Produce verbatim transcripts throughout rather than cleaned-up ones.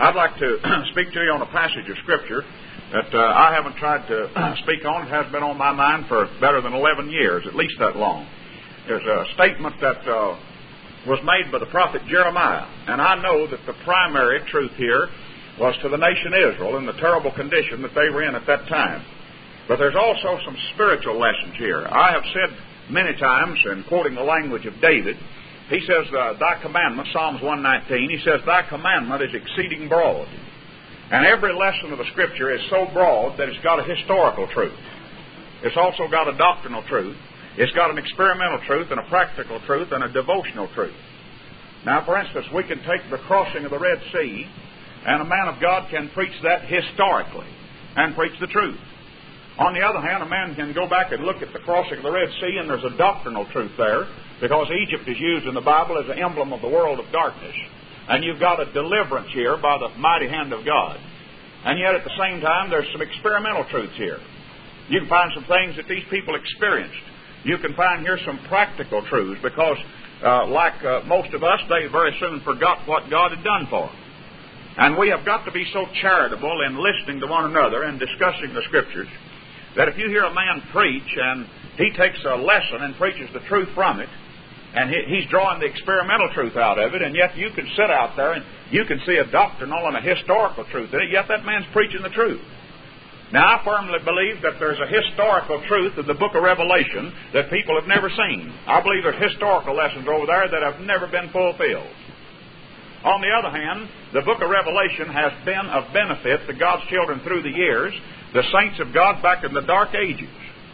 I'd like to speak to you on a passage of Scripture that uh, I haven't tried to speak on. It has been on my mind for better than eleven years, at least that long. There's a statement that uh, was made by the prophet Jeremiah, and I know that the primary truth here was to the nation Israel in the terrible condition that they were in at that time. But there's also some spiritual lessons here. I have said many times, in quoting the language of David, he says, uh, thy commandment, Psalms one nineteen, he says, thy commandment is exceeding broad. And every lesson of the Scripture is so broad that it's got a historical truth. It's also got a doctrinal truth. It's got an experimental truth and a practical truth and a devotional truth. Now, for instance, we can take the crossing of the Red Sea, and a man of God can preach that historically and preach the truth. On the other hand, a man can go back and look at the crossing of the Red Sea, and there's a doctrinal truth there, because Egypt is used in the Bible as an emblem of the world of darkness. And you've got a deliverance here by the mighty hand of God. And yet at the same time, there's some experimental truths here. You can find some things that these people experienced. You can find here some practical truths, because uh, like uh, most of us, they very soon forgot what God had done for them. And we have got to be so charitable in listening to one another and discussing the Scriptures that if you hear a man preach and he takes a lesson and preaches the truth from it, and he, he's drawing the experimental truth out of it, and yet you can sit out there and you can see a doctrinal and a historical truth in it, yet that man's preaching the truth. Now, I firmly believe that there's a historical truth in the book of Revelation that people have never seen. I believe there's historical lessons over there that have never been fulfilled. On the other hand, the book of Revelation has been of benefit to God's children through the years. The saints of God back in the dark ages,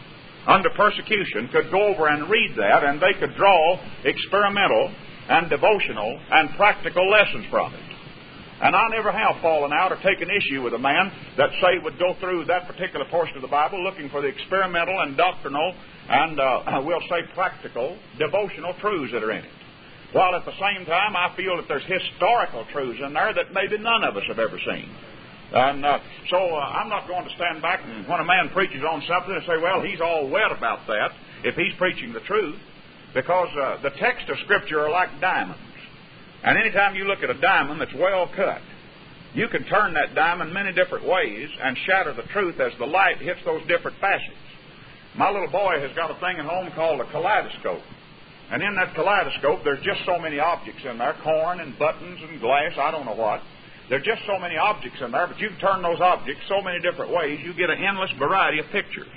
under persecution, could go over and read that, and they could draw experimental and devotional and practical lessons from it. And I never have fallen out or taken issue with a man that, say, would go through that particular portion of the Bible looking for the experimental and doctrinal and, uh, we'll say, practical, devotional truths that are in it. While at the same time, I feel that there's historical truths in there that maybe none of us have ever seen. And uh, so uh, I'm not going to stand back and when a man preaches on something and say, well, he's all wet about that if he's preaching the truth, because uh, the text of Scripture are like diamonds. And anytime you look at a diamond that's well cut, you can turn that diamond many different ways and shatter the truth as the light hits those different facets. My little boy has got a thing at home called a kaleidoscope. And in that kaleidoscope, there's just so many objects in there, corn and buttons and glass, I don't know what. There are just so many objects in there, but you can turn those objects so many different ways, you get an endless variety of pictures.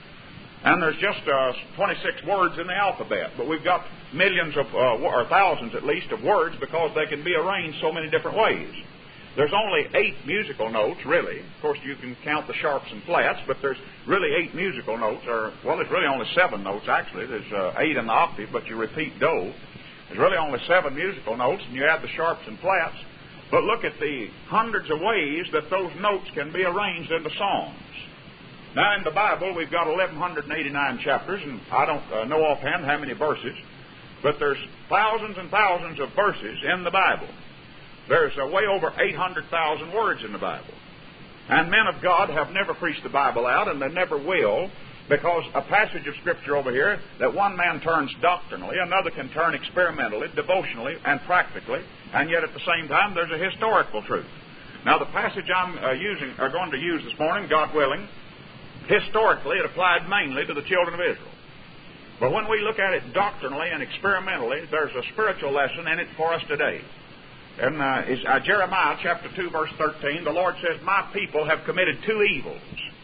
And there's just uh, twenty-six words in the alphabet, but we've got millions of, uh, or thousands at least, of words because they can be arranged so many different ways. There's only eight musical notes, really. Of course, you can count the sharps and flats, but there's really eight musical notes, or, well, there's really only seven notes, actually. There's uh, eight in the octave, but you repeat do. There's really only seven musical notes, and you add the sharps and flats. But look at the hundreds of ways that those notes can be arranged into songs. Now, in the Bible, we've got eleven eighty-nine chapters, and I don't uh, know offhand how many verses, but there's thousands and thousands of verses in the Bible. There's uh, way over eight hundred thousand words in the Bible. And men of God have never preached the Bible out, and they never will, because a passage of Scripture over here that one man turns doctrinally, another can turn experimentally, devotionally, and practically, and yet at the same time there's a historical truth. Now, the passage I'm uh, using, or going to use this morning, God willing, historically it applied mainly to the children of Israel. But when we look at it doctrinally and experimentally, there's a spiritual lesson in it for us today. In uh, is, uh, Jeremiah chapter two, verse thirteen, the Lord says, my people have committed two evils.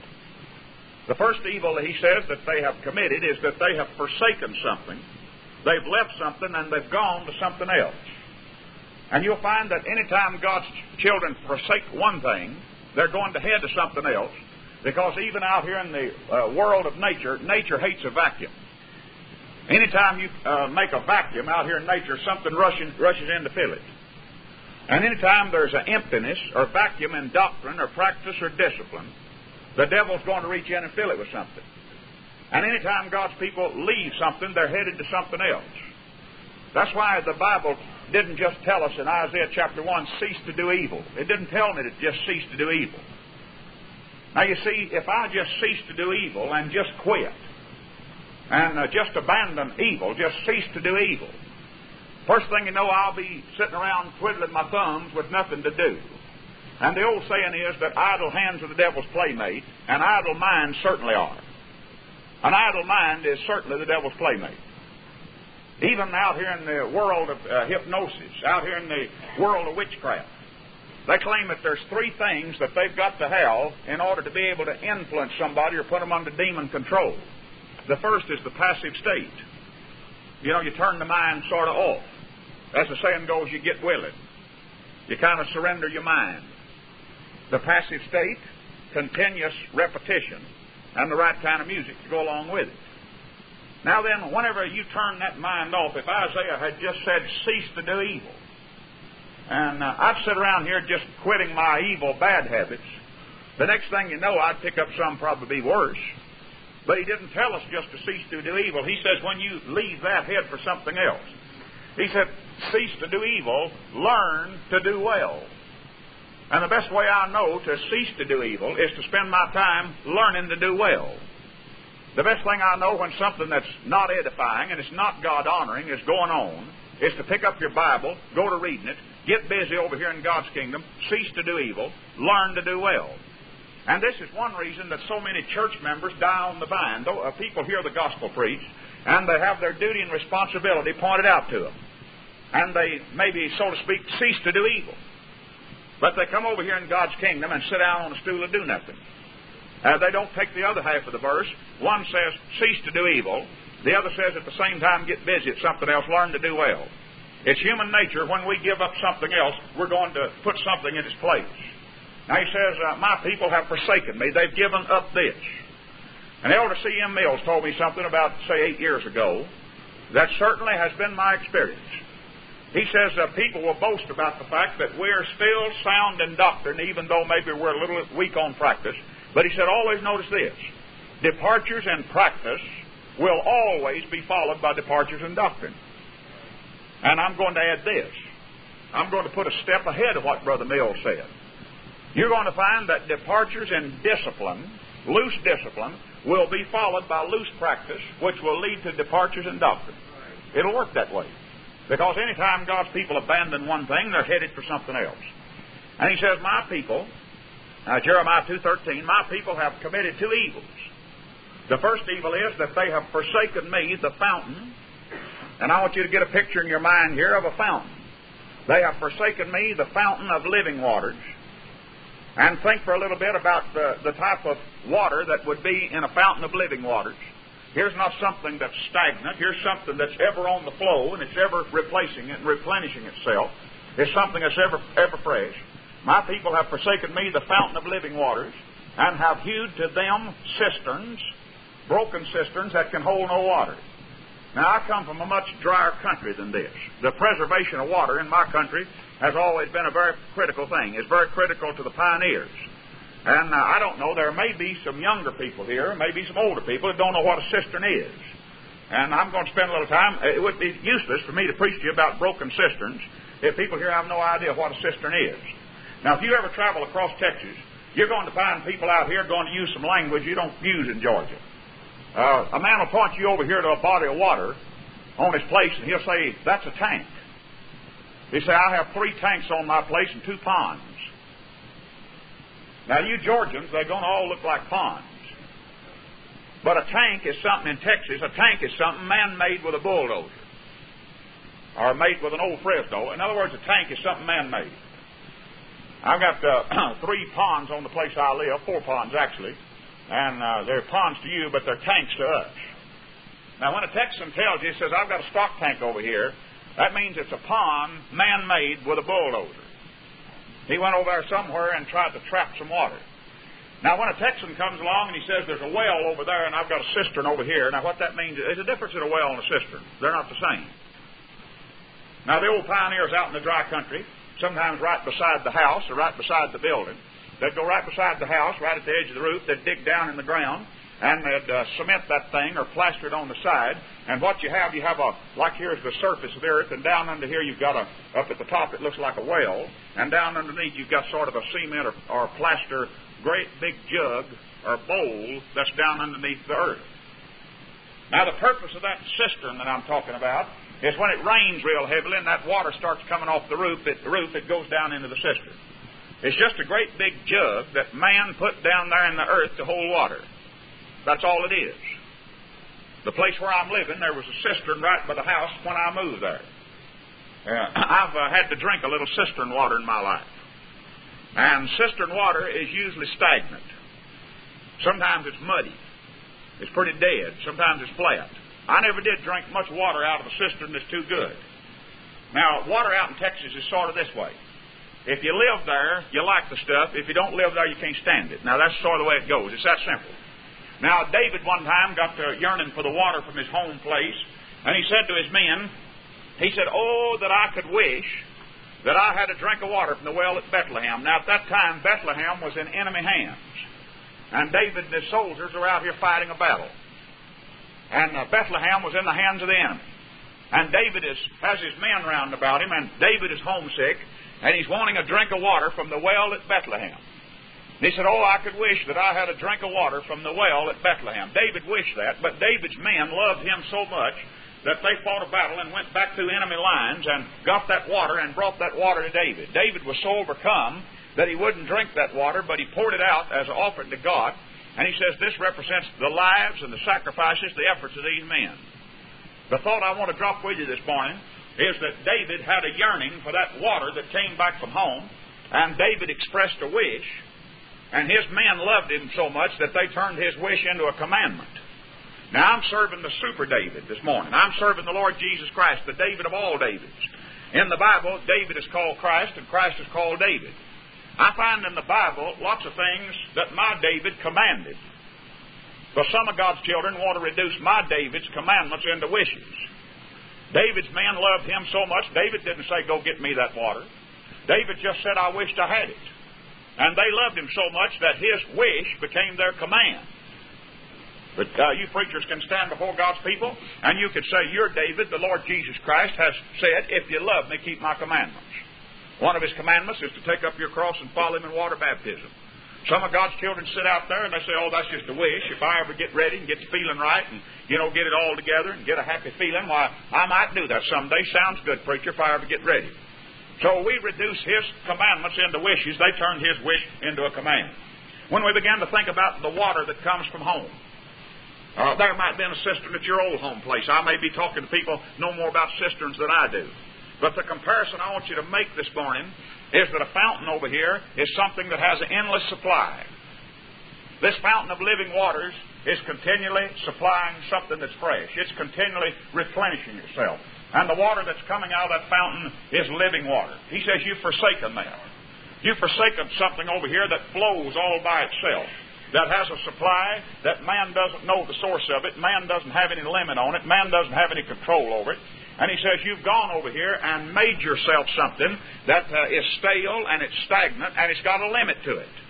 The first evil that he says that they have committed is that they have forsaken something. They've left something and they've gone to something else. And you'll find that anytime God's children forsake one thing, they're going to head to something else, because even out here in the uh, world of nature, nature hates a vacuum. Anytime you uh, make a vacuum out here in nature, something rushing, rushes in to fill it. And anytime there's an emptiness or vacuum in doctrine or practice or discipline, the devil's going to reach in and fill it with something. And anytime God's people leave something, they're headed to something else. That's why the Bible didn't just tell us in Isaiah chapter one, cease to do evil. It didn't tell me to just cease to do evil. Now you see, if I just cease to do evil and just quit, and uh, just abandon evil, just cease to do evil, first thing you know, I'll be sitting around twiddling my thumbs with nothing to do. And the old saying is that idle hands are the devil's playmate, and idle minds certainly are. An idle mind is certainly the devil's playmate. Even out here in the world of uh, hypnosis, out here in the world of witchcraft, they claim that there's three things that they've got to have in order to be able to influence somebody or put them under demon control. The first is the passive state. You know, you turn the mind sort of off. As the saying goes, you get willing. You kind of surrender your mind. The passive state, continuous repetition, and the right kind of music to go along with it. Now then, whenever you turn that mind off, if Isaiah had just said, cease to do evil, and uh, I'd sit around here just quitting my evil, bad habits, the next thing you know, I'd pick up some probably worse. But he didn't tell us just to cease to do evil. He says when you leave that, head for something else. He said, cease to do evil, learn to do well. And the best way I know to cease to do evil is to spend my time learning to do well. The best thing I know when something that's not edifying and it's not God-honoring is going on is to pick up your Bible, go to reading it, get busy over here in God's kingdom, cease to do evil, learn to do well. And this is one reason that so many church members die on the vine. Though, uh, people hear the gospel preached, and they have their duty and responsibility pointed out to them. And they maybe, so to speak, cease to do evil. But they come over here in God's kingdom and sit down on a stool and do nothing. Uh, they don't take the other half of the verse. One says, cease to do evil. The other says, at the same time, get busy at something else, learn to do well. It's human nature, when we give up something else, we're going to put something in its place. Now he says, uh, my people have forsaken me. They've given up this. And Elder C M Mills told me something about, say, eight years ago. That certainly has been my experience. He says uh, people will boast about the fact that we're still sound in doctrine, even though maybe we're a little weak on practice. But he said, always notice this. Departures in practice will always be followed by departures in doctrine. And I'm going to add this. I'm going to put a step ahead of what Brother Mills said. You're going to find that departures in discipline, loose discipline, will be followed by loose practice, which will lead to departures in doctrine. It'll work that way. Because anytime God's people abandon one thing, they're headed for something else. And he says, my people, uh, Jeremiah two thirteen, my people have committed two evils. The first evil is that they have forsaken me, the fountain. And I want you to get a picture in your mind here of a fountain. They have forsaken me, the fountain of living waters. And think for a little bit about the, the type of water that would be in a fountain of living waters. Here's not something that's stagnant. Here's something that's ever on the flow, and it's ever replacing it and replenishing itself. It's something that's ever, ever fresh. My people have forsaken me, the fountain of living waters, and have hewed to them cisterns, broken cisterns that can hold no water. Now, I come from a much drier country than this. The preservation of water in my country has always been a very critical thing. It's very critical to the pioneers. And uh, I don't know, there may be some younger people here, maybe some older people that don't know what a cistern is. And I'm going to spend a little time. It would be useless for me to preach to you about broken cisterns if people here have no idea what a cistern is. Now, if you ever travel across Texas, you're going to find people out here going to use some language you don't use in Georgia. Uh, a man will point you over here to a body of water on his place, and he'll say, that's a tank. He'll say, I have three tanks on my place and two ponds. Now, you Georgians, they're going to all look like ponds. But a tank is something in Texas. A tank is something man-made with a bulldozer. Or made with an old Fresno. In other words, a tank is something man-made. I've got uh, three ponds on the place I live, four ponds actually. And uh, they're ponds to you, but they're tanks to us. Now, when a Texan tells you, he says, I've got a stock tank over here, that means it's a pond man-made with a bulldozer. He went over there somewhere and tried to trap some water. Now, when a Texan comes along and he says, there's a well over there and I've got a cistern over here, now what that means is there's a difference in a well and a cistern. They're not the same. Now, the old pioneers out in the dry country, sometimes right beside the house or right beside the building, they'd go right beside the house, right at the edge of the roof. They'd dig down in the ground, and they'd uh, cement that thing or plaster it on the side. And what you have, you have a, like here's the surface of the earth, and down under here you've got a, up at the top it looks like a well, and down underneath you've got sort of a cement or, or plaster, great big jug or bowl that's down underneath the earth. Now the purpose of that cistern that I'm talking about is when it rains real heavily and that water starts coming off the roof, it, the roof, it goes down into the cistern. It's just a great big jug that man put down there in the earth to hold water. That's all it is. The place where I'm living, there was a cistern right by the house when I moved there. Uh, I've uh, had to drink a little cistern water in my life. And cistern water is usually stagnant. Sometimes it's muddy. It's pretty dead. Sometimes it's flat. I never did drink much water out of a cistern that's too good. Now, water out in Texas is sort of this way. If you live there, you like the stuff. If you don't live there, you can't stand it. Now, that's sort of the way it goes. It's that simple. Now, David one time got to yearning for the water from his home place, and he said to his men, he said, "Oh, that I could wish that I had a drink of water from the well at Bethlehem." Now, at that time, Bethlehem was in enemy hands, and David and his soldiers were out here fighting a battle. And uh, Bethlehem was in the hands of the enemy. And David is, has his men round about him, and David is homesick, and he's wanting a drink of water from the well at Bethlehem. And he said, "Oh, I could wish that I had a drink of water from the well at Bethlehem." David wished that, but David's men loved him so much that they fought a battle and went back through enemy lines and got that water and brought that water to David. David was so overcome that he wouldn't drink that water, but he poured it out as an offering to God. And he says this represents the lives and the sacrifices, the efforts of these men. The thought I want to drop with you this morning is that David had a yearning for that water that came back from home, and David expressed a wish, and his men loved him so much that they turned his wish into a commandment. Now, I'm serving the super David this morning. I'm serving the Lord Jesus Christ, the David of all Davids. In the Bible, David is called Christ, and Christ is called David. I find in the Bible lots of things that my David commanded. But some of God's children want to reduce my David's commandments into wishes. David's men loved him so much, David didn't say, "Go get me that water." David just said, "I wished I had it." And they loved him so much that his wish became their command. But uh, you preachers can stand before God's people, and you could say, "You're David, the Lord Jesus Christ has said, if you love me, keep my commandments." One of his commandments is to take up your cross and follow him in water baptism. Some of God's children sit out there and they say, "Oh, that's just a wish. If I ever get ready and get feeling right and, you know, get it all together and get a happy feeling, why, I might do that someday. Sounds good, preacher, if I ever get ready." So we reduce his commandments into wishes. They turned his wish into a command. When we began to think about the water that comes from home, uh, there might be a cistern at your old home place. I may be talking to people know more about cisterns than I do. But the comparison I want you to make this morning is that a fountain over here is something that has an endless supply. This fountain of living waters is continually supplying something that's fresh. It's continually replenishing itself. And the water that's coming out of that fountain is living water. He says, "You've forsaken that. You've forsaken something over here that flows all by itself, that has a supply that man doesn't know the source of it. Man doesn't have any limit on it. Man doesn't have any control over it." And he says, "You've gone over here and made yourself something that uh, is stale and it's stagnant and it's got a limit to it.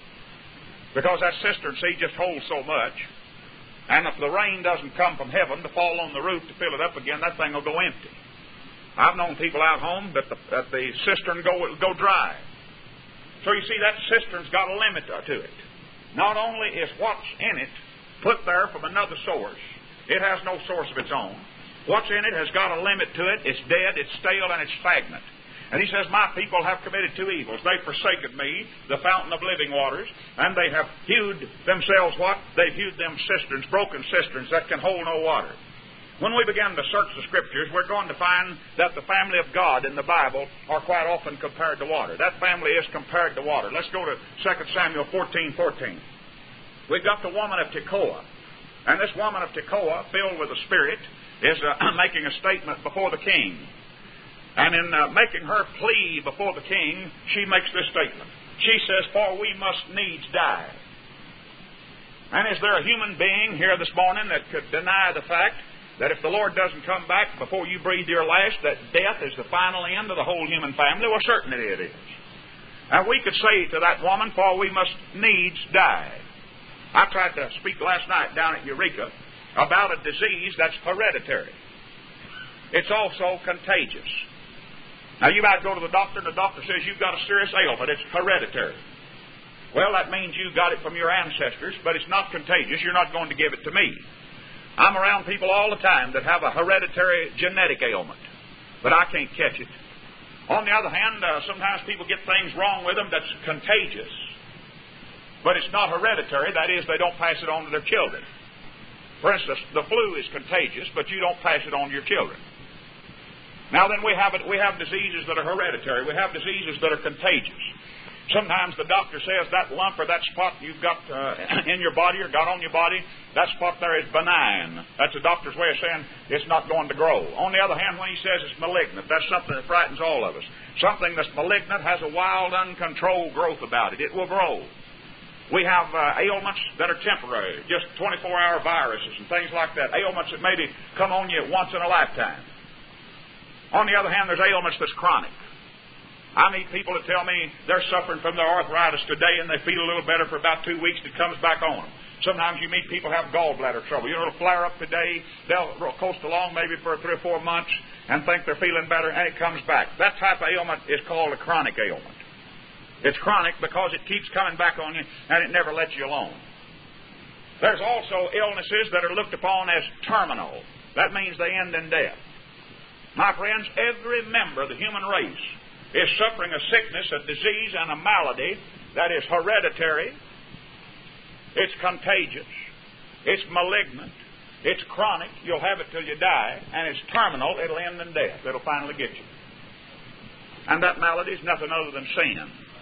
Because that cistern, see, just holds so much. And if the rain doesn't come from heaven to fall on the roof to fill it up again, that thing will go empty. I've known people out home that the, that the cistern go, go dry. So you see, that cistern's got a limit to it. Not only is what's in it put there from another source, it has no source of its own. What's in it has got a limit to it. It's dead, it's stale, and it's stagnant. And he says, "My people have committed two evils. They've forsaken me, the fountain of living waters, and they have hewed themselves what? They've hewed them cisterns, broken cisterns that can hold no water." When we begin to search the Scriptures, we're going to find that the family of God in the Bible are quite often compared to water. That family is compared to water. Let's go to Second Samuel fourteen fourteen. We've got the woman of Tekoa. And this woman of Tekoa, filled with the Spirit, is uh, making a statement before the king. And in uh, making her plea before the king, she makes this statement. She says, "For we must needs die." And is there a human being here this morning that could deny the fact that if the Lord doesn't come back before you breathe your last, that death is the final end of the whole human family? Well, certainly it is. And we could say to that woman, "For we must needs die." I tried to speak last night down at Eureka about a disease that's hereditary. It's also contagious. Now, you might go to the doctor, and the doctor says you've got a serious ailment. It's hereditary. Well, that means you got it from your ancestors, but it's not contagious. You're not going to give it to me. I'm around people all the time that have a hereditary genetic ailment, but I can't catch it. On the other hand, uh, sometimes people get things wrong with them that's contagious. But it's not hereditary. That is, they don't pass it on to their children. For instance, the flu is contagious, but you don't pass it on to your children. Now then, we have it, we have diseases that are hereditary. We have diseases that are contagious. Sometimes the doctor says that lump or that spot you've got uh, in your body or got on your body, that spot there is benign. That's the doctor's way of saying it's not going to grow. On the other hand, when he says it's malignant, that's something that frightens all of us. Something that's malignant has a wild, uncontrolled growth about it. It will grow. We have uh, ailments that are temporary, just twenty-four hour viruses and things like that, ailments that maybe come on you once in a lifetime. On the other hand, there's ailments that's chronic. I meet people that tell me they're suffering from their arthritis today and they feel a little better for about two weeks and it comes back on them. Sometimes you meet people who have gallbladder trouble. You know, it'll flare up today, they'll coast along maybe for three or four months and think they're feeling better and it comes back. That type of ailment is called a chronic ailment. It's chronic because it keeps coming back on you and it never lets you alone. There's also illnesses that are looked upon as terminal. That means they end in death. My friends, every member of the human race is suffering a sickness, a disease, and a malady that is hereditary, it's contagious, it's malignant, it's chronic, you'll have it till you die, and it's terminal, it'll end in death, it'll finally get you. And that malady is nothing other than sin.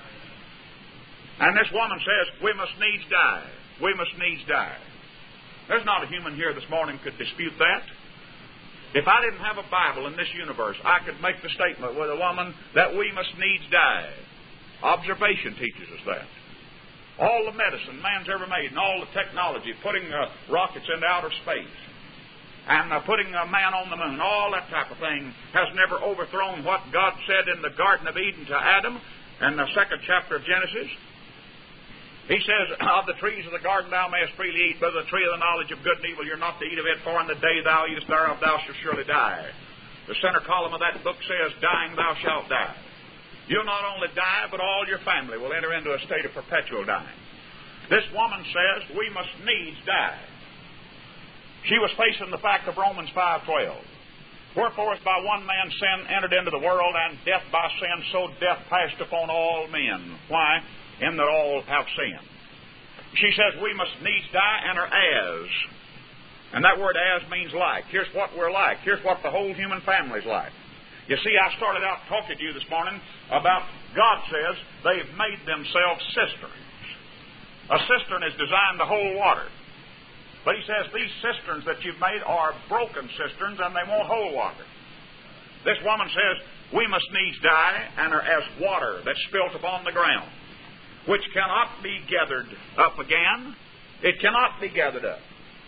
And this woman says, we must needs die. We must needs die. There's not a human here this morning could dispute that. If I didn't have a Bible in this universe, I could make the statement with a woman that we must needs die. Observation teaches us that. All the medicine man's ever made and all the technology, putting uh, rockets into outer space and uh, putting a man on the moon, all that type of thing has never overthrown what God said in the Garden of Eden to Adam in the second chapter of Genesis. He says, of the trees of the garden thou mayest freely eat, but of the tree of the knowledge of good and evil you're not to eat of it, for in the day thou eatest thereof thou shalt surely die. The center column of that book says, dying thou shalt die. You'll not only die, but all your family will enter into a state of perpetual dying. This woman says, we must needs die. She was facing the fact of Romans five twelve. Wherefore, as by one man sin entered into the world, and death by sin, so death passed upon all men. Why? In that all have sinned. She says we must needs die and are as. And that word as means like. Here's what we're like. Here's what the whole human family's like. You see, I started out talking to you this morning about God says they've made themselves cisterns. A cistern is designed to hold water. But he says these cisterns that you've made are broken cisterns and they won't hold water. This woman says we must needs die and are as water that's spilt upon the ground, which cannot be gathered up again. It cannot be gathered up.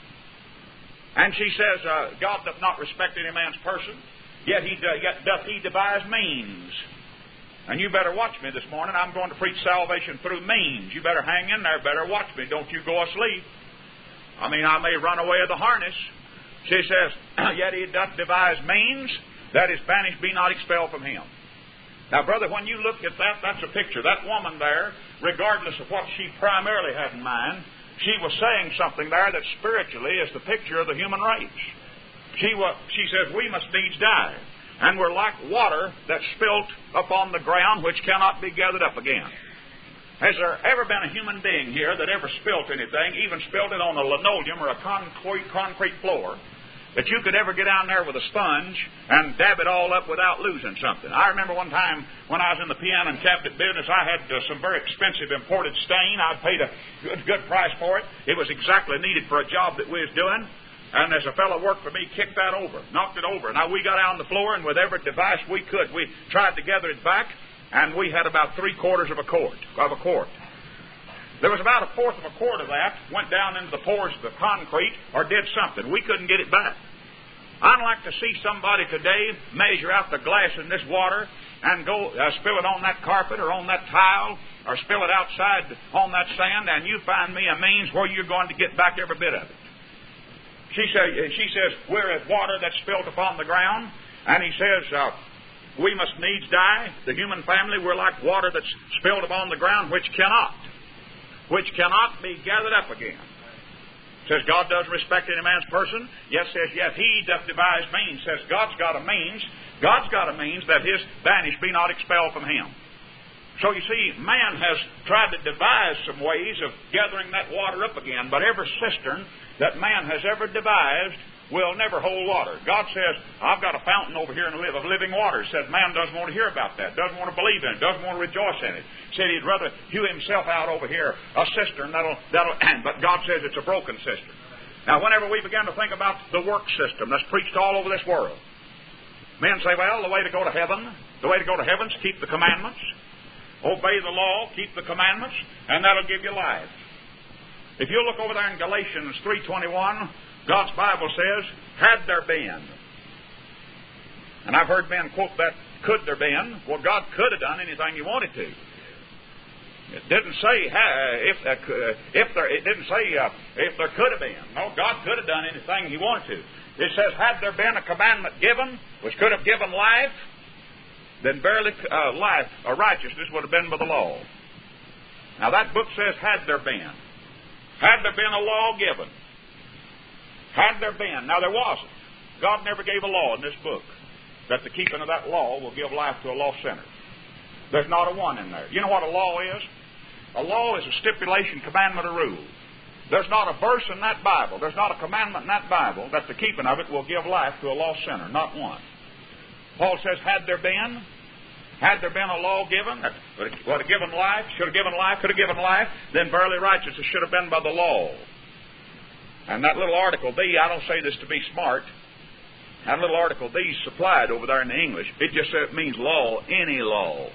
And she says, uh, God doth not respect any man's person, yet he do, yet doth he devise means. And you better watch me this morning. I'm going to preach salvation through means. You better hang in there, better watch me. Don't you go asleep. I mean, I may run away of the harness. She says, yet he doth devise means, that his banished be not expelled from him. Now, brother, when you look at that, that's a picture. That woman there, regardless of what she primarily had in mind, she was saying something there that spiritually is the picture of the human race. She was, she says, we must needs die. And we're like water that's spilt upon the ground, which cannot be gathered up again. Has there ever been a human being here that ever spilt anything, even spilt it on a linoleum or a concrete, concrete floor, that you could ever get down there with a sponge and dab it all up without losing something? I remember one time when I was in the piano and cabinet business, I had uh, some very expensive imported stain. I paid a good, good price for it. It was exactly needed for a job that we was doing. And as a fellow worked for me, kicked that over, knocked it over. Now we got out on the floor, and with every device we could, we tried to gather it back, and we had about three quarters of a quart, of a quart. There was about a fourth of a quart of that went down into the pores of the concrete or did something. We couldn't get it back. I'd like to see somebody today measure out the glass in this water and go uh, spill it on that carpet or on that tile or spill it outside on that sand, and you find me a means where you're going to get back every bit of it. She says, she says, we're as water that's spilt upon the ground, and he says, uh, we must needs die. The human family, we're like water that's spilled upon the ground, which cannot, which cannot be gathered up again. Says God doesn't respect any man's person. Yes, says yes. He doth devise means. Says God's got a means. God's got a means that his banish be not expelled from him. So you see, man has tried to devise some ways of gathering that water up again, but every cistern that man has ever devised will never hold water. God says, I've got a fountain over here in the live of living water. Says man doesn't want to hear about that, doesn't want to believe in it, doesn't want to rejoice in it. Said he'd rather hew himself out over here, a cistern that'll, that'll but God says it's a broken cistern. Now, whenever we begin to think about the work system that's preached all over this world, men say, well, the way to go to heaven, the way to go to heaven is keep the commandments, obey the law, keep the commandments, and that'll give you life. If you look over there in Galatians three twenty-one, God's Bible says, had there been. And I've heard men quote that, could there been? Well, God could have done anything He wanted to. It didn't say uh, if, uh, if there. It didn't say uh, if there could have been. No, God could have done anything He wanted to. It says, had there been a commandment given which could have given life, then verily uh, life or righteousness would have been by the law. Now that book says, had there been. Had there been a law given. Had there been. Now, there wasn't. God never gave a law in this book that the keeping of that law will give life to a lost sinner. There's not a one in there. You know what a law is? A law is a stipulation, commandment, or rule. There's not a verse in that Bible, there's not a commandment in that Bible that the keeping of it will give life to a lost sinner. Not one. Paul says, had there been, had there been a law given that would have given life, should have given life, could have given life, then verily righteousness should have been by the law. And that little article D, I don't say this to be smart, that little article D supplied over there in the English, it just says it means law, any law.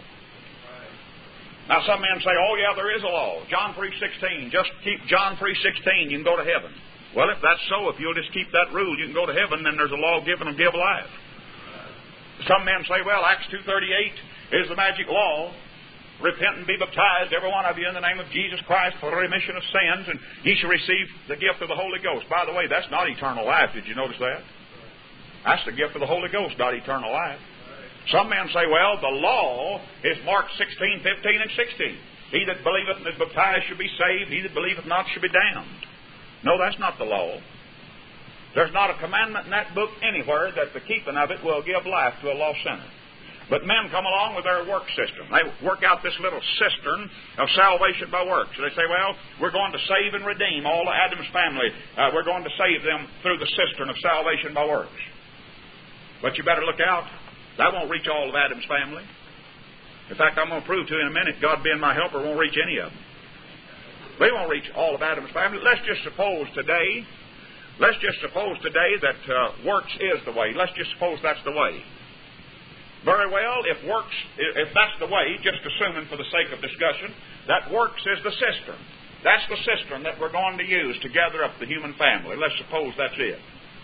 Now some men say, oh yeah, there is a law. John three sixteen, just keep John three sixteen, you can go to heaven. Well, if that's so, if you'll just keep that rule, you can go to heaven, then there's a law given to give life. Some men say, well, Acts two thirty-eight is the magic law. Repent and be baptized, every one of you, in the name of Jesus Christ for the remission of sins, and ye shall receive the gift of the Holy Ghost. By the way, that's not eternal life. Did you notice that? That's the gift of the Holy Ghost, not eternal life. Some men say, well, the law is Mark sixteen, fifteen, and sixteen. He that believeth and is baptized shall be saved. He that believeth not shall be damned. No, that's not the law. There's not a commandment in that book anywhere that the keeping of it will give life to a lost sinner. But men come along with their work system. They work out this little cistern of salvation by works. They say, well, we're going to save and redeem all of Adam's family. Uh, we're going to save them through the cistern of salvation by works. But you better look out. That won't reach all of Adam's family. In fact, I'm going to prove to you in a minute, God being my helper, won't reach any of them. They won't reach all of Adam's family. Let's just suppose today, let's just suppose today that uh, works is the way. Let's just suppose that's the way. Very well, if works, if that's the way, just assuming for the sake of discussion, that works is the cistern. That's the cistern that we're going to use to gather up the human family. Let's suppose that's it.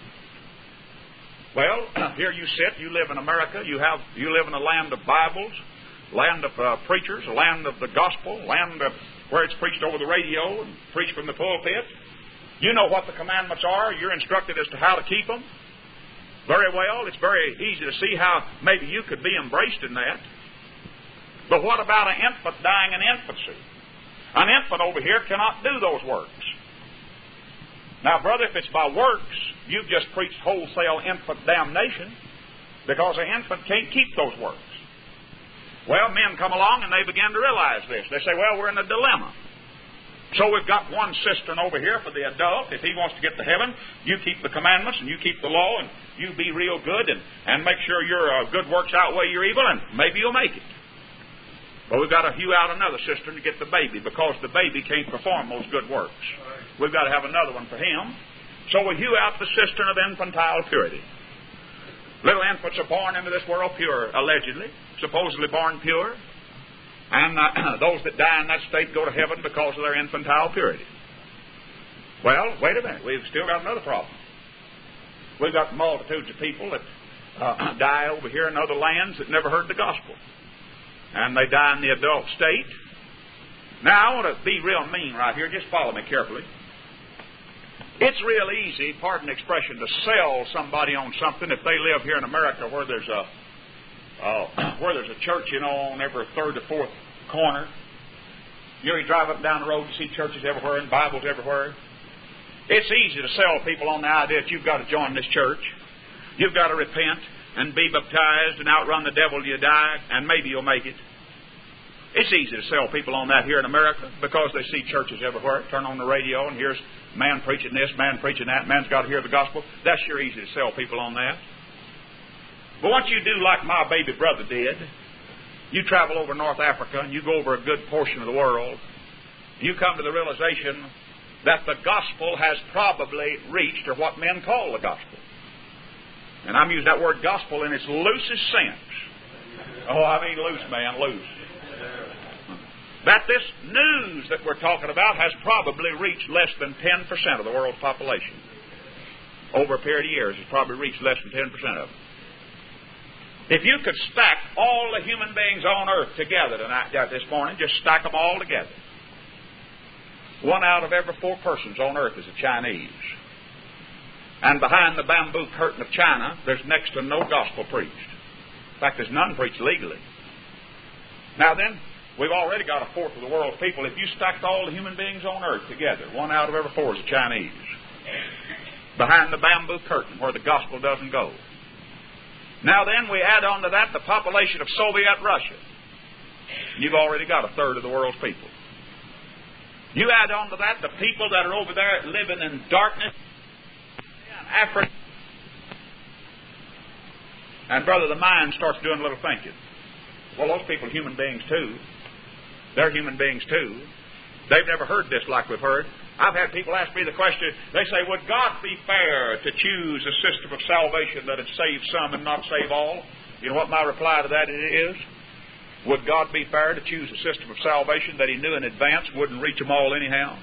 Well, here you sit, you live in America, you have you live in a land of Bibles, land of uh, preachers, a land of the gospel, land of where it's preached over the radio and preached from the pulpit. You know what the commandments are. You're instructed as to how to keep them. Very well, it's very easy to see how maybe you could be embraced in that. But what about an infant dying in infancy? An infant over here cannot do those works. Now, brother, if it's by works, you've just preached wholesale infant damnation because an infant can't keep those works. Well, men come along and they begin to realize this. They say, well, we're in a dilemma. So we've got one cistern over here for the adult. If he wants to get to heaven, you keep the commandments and you keep the law and you be real good and, and make sure your uh, good works outweigh your evil, and maybe you'll make it. But we've got to hew out another cistern to get the baby because the baby can't perform those good works. We've got to have another one for him. So we hew out the cistern of infantile purity. Little infants are born into this world pure, allegedly, supposedly born pure. And uh, those that die in that state go to heaven because of their infantile purity. Well, wait a minute. We've still got another problem. We've got multitudes of people that uh, die over here in other lands that never heard the gospel. And they die in the adult state. Now, I want to be real mean right here. Just follow me carefully. It's real easy, pardon the expression, to sell somebody on something if they live here in America where there's a Uh, where there's a church, you know, on every third or fourth corner. You know, you drive up and down the road, you see churches everywhere and Bibles everywhere. It's easy to sell people on the idea that you've got to join this church. You've got to repent and be baptized and outrun the devil till you die, and maybe you'll make it. It's easy to sell people on that here in America because they see churches everywhere. Turn on the radio and here's man preaching this, man preaching that, man's got to hear the gospel. That's sure easy to sell people on that. But once you do like my baby brother did, you travel over North Africa and you go over a good portion of the world, you come to the realization that the gospel has probably reached, or what men call the gospel. And I'm using that word gospel in its loosest sense. Oh, I mean loose, man, loose. That this news that we're talking about has probably reached less than ten percent of the world's population. Over a period of years, it's probably reached less than ten percent of it. If you could stack all the human beings on earth together tonight, this morning, just stack them all together, one out of every four persons on earth is a Chinese. And behind the bamboo curtain of China, there's next to no gospel preached. In fact, there's none preached legally. Now then, we've already got a fourth of the world's people. If you stacked all the human beings on earth together, one out of every four is a Chinese. Behind the bamboo curtain where the gospel doesn't go. Now then, we add on to that the population of Soviet Russia. You've already got a third of the world's people. You add on to that the people that are over there living in darkness, Africa. And brother, the mind starts doing a little thinking. Well, those people are human beings too. They're human beings too. They've never heard this like we've heard. I've had people ask me the question, they say, would God be fair to choose a system of salvation that would save some and not save all? You know what my reply to that is? Would God be fair to choose a system of salvation that He knew in advance wouldn't reach them all anyhow?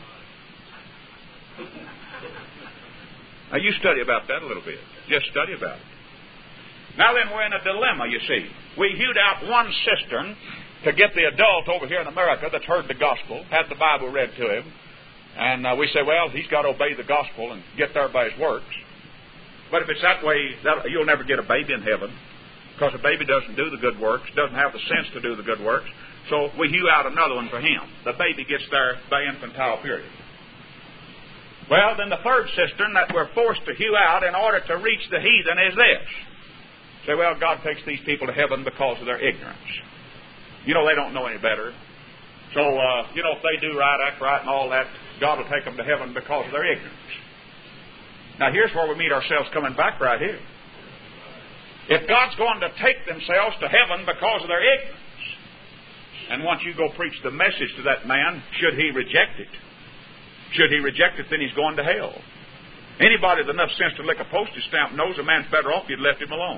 Now you study about that a little bit. Just study about it. Now then, we're in a dilemma, you see. We hewed out one cistern to get the adult over here in America that's heard the gospel, had the Bible read to him, and uh, we say, well, he's got to obey the gospel and get there by his works. But if it's that way, that, you'll never get a baby in heaven, because a baby doesn't do the good works, doesn't have the sense to do the good works. So we hew out another one for him. The baby gets there by infantile period. Well, then the third cistern that we're forced to hew out in order to reach the heathen is this. Say, well, God takes these people to heaven because of their ignorance. You know, they don't know any better. So, uh, you know, if they do right, act right, and all that, God will take them to heaven because of their ignorance. Now, here's where we meet ourselves coming back right here. If God's going to take themselves to heaven because of their ignorance, and once you go preach the message to that man, should he reject it? Should he reject it, then he's going to hell. Anybody with enough sense to lick a postage stamp knows a man's better off if you'd left him alone.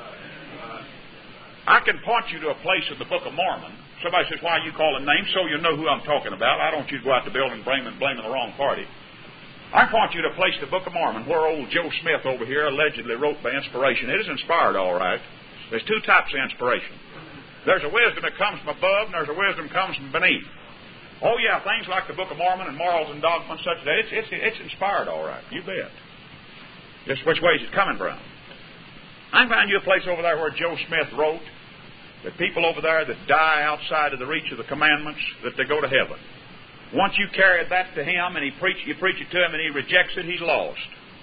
I can point you to a place in the Book of Mormon. Somebody says, why you call a name? So you know who I'm talking about. I don't want you to go out to the building blaming, blaming the wrong party. I point you to a place in the Book of Mormon where old Joe Smith over here allegedly wrote by inspiration. It is inspired, all right. There's two types of inspiration. There's a wisdom that comes from above, and there's a wisdom that comes from beneath. Oh, yeah, things like the Book of Mormon and morals and dogma and such that, it's, it's, it's inspired, all right. You bet. Just which way is it coming from? I can find you a place over there where Joe Smith wrote that people over there that die outside of the reach of the commandments, that they go to heaven. Once you carry that to him and he preach, you preach it to him and he rejects it, he's lost.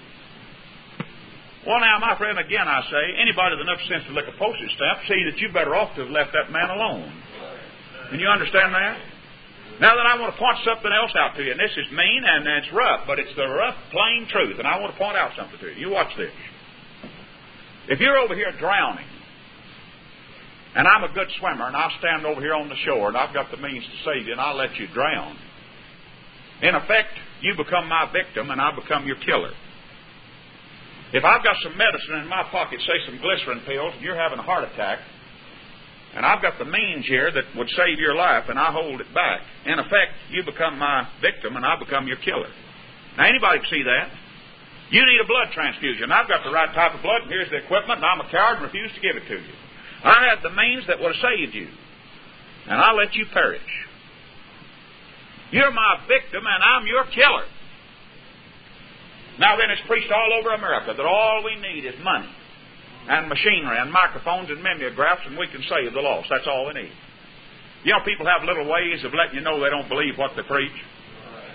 Well, now, my friend, again I say, anybody with enough sense to lick a postage stamp, see that you're better off to have left that man alone. And you understand that? Now then, I want to point something else out to you, and this is mean and it's rough, but it's the rough, plain truth, and I want to point out something to you. You watch this. If you're over here drowning, and I'm a good swimmer, and I stand over here on the shore, and I've got the means to save you, and I'll let you drown. In effect, you become my victim, and I become your killer. If I've got some medicine in my pocket, say some glycerin pills, and you're having a heart attack, and I've got the means here that would save your life, and I hold it back, in effect, you become my victim, and I become your killer. Now, anybody can see that. You need a blood transfusion. I've got the right type of blood, and here's the equipment, and I'm a coward and refuse to give it to you. I had the means that would have saved you, and I let you perish. You're my victim, and I'm your killer. Now then, it's preached all over America that all we need is money and machinery and microphones and mimeographs, and we can save the lost. That's all we need. You know, people have little ways of letting you know they don't believe what they preach.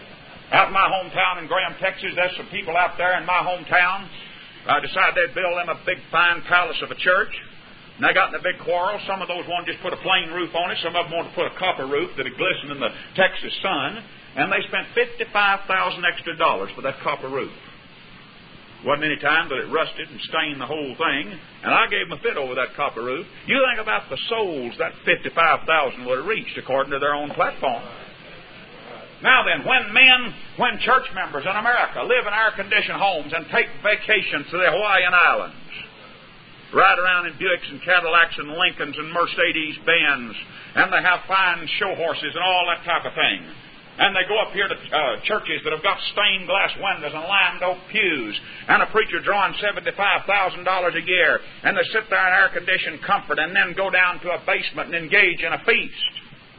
Out in my hometown in Graham, Texas, there's some people out there in my hometown uh, decided they'd build them a big, fine palace of a church. And they got in a big quarrel. Some of those wanted to just put a plain roof on it. Some of them wanted to put a copper roof that would glisten in the Texas sun. And they spent fifty-five thousand dollars extra dollars for that copper roof. Wasn't any time that it rusted and stained the whole thing. And I gave them a fit over that copper roof. You think about the souls that fifty-five thousand would have reached according to their own platform. Now then, when men, when church members in America live in air-conditioned homes and take vacations to the Hawaiian Islands, ride around in Buicks and Cadillacs and Lincolns and Mercedes-Benz, and they have fine show horses and all that type of thing, and they go up here to uh, churches that have got stained glass windows and lined oak pews, and a preacher drawing seventy-five thousand dollars a year, and they sit there in air-conditioned comfort and then go down to a basement and engage in a feast.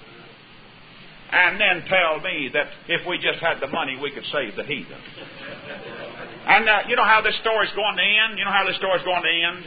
And then tell me that if we just had the money, we could save the heathen. And uh, you know how this story's going to end? You know how this story's going to end?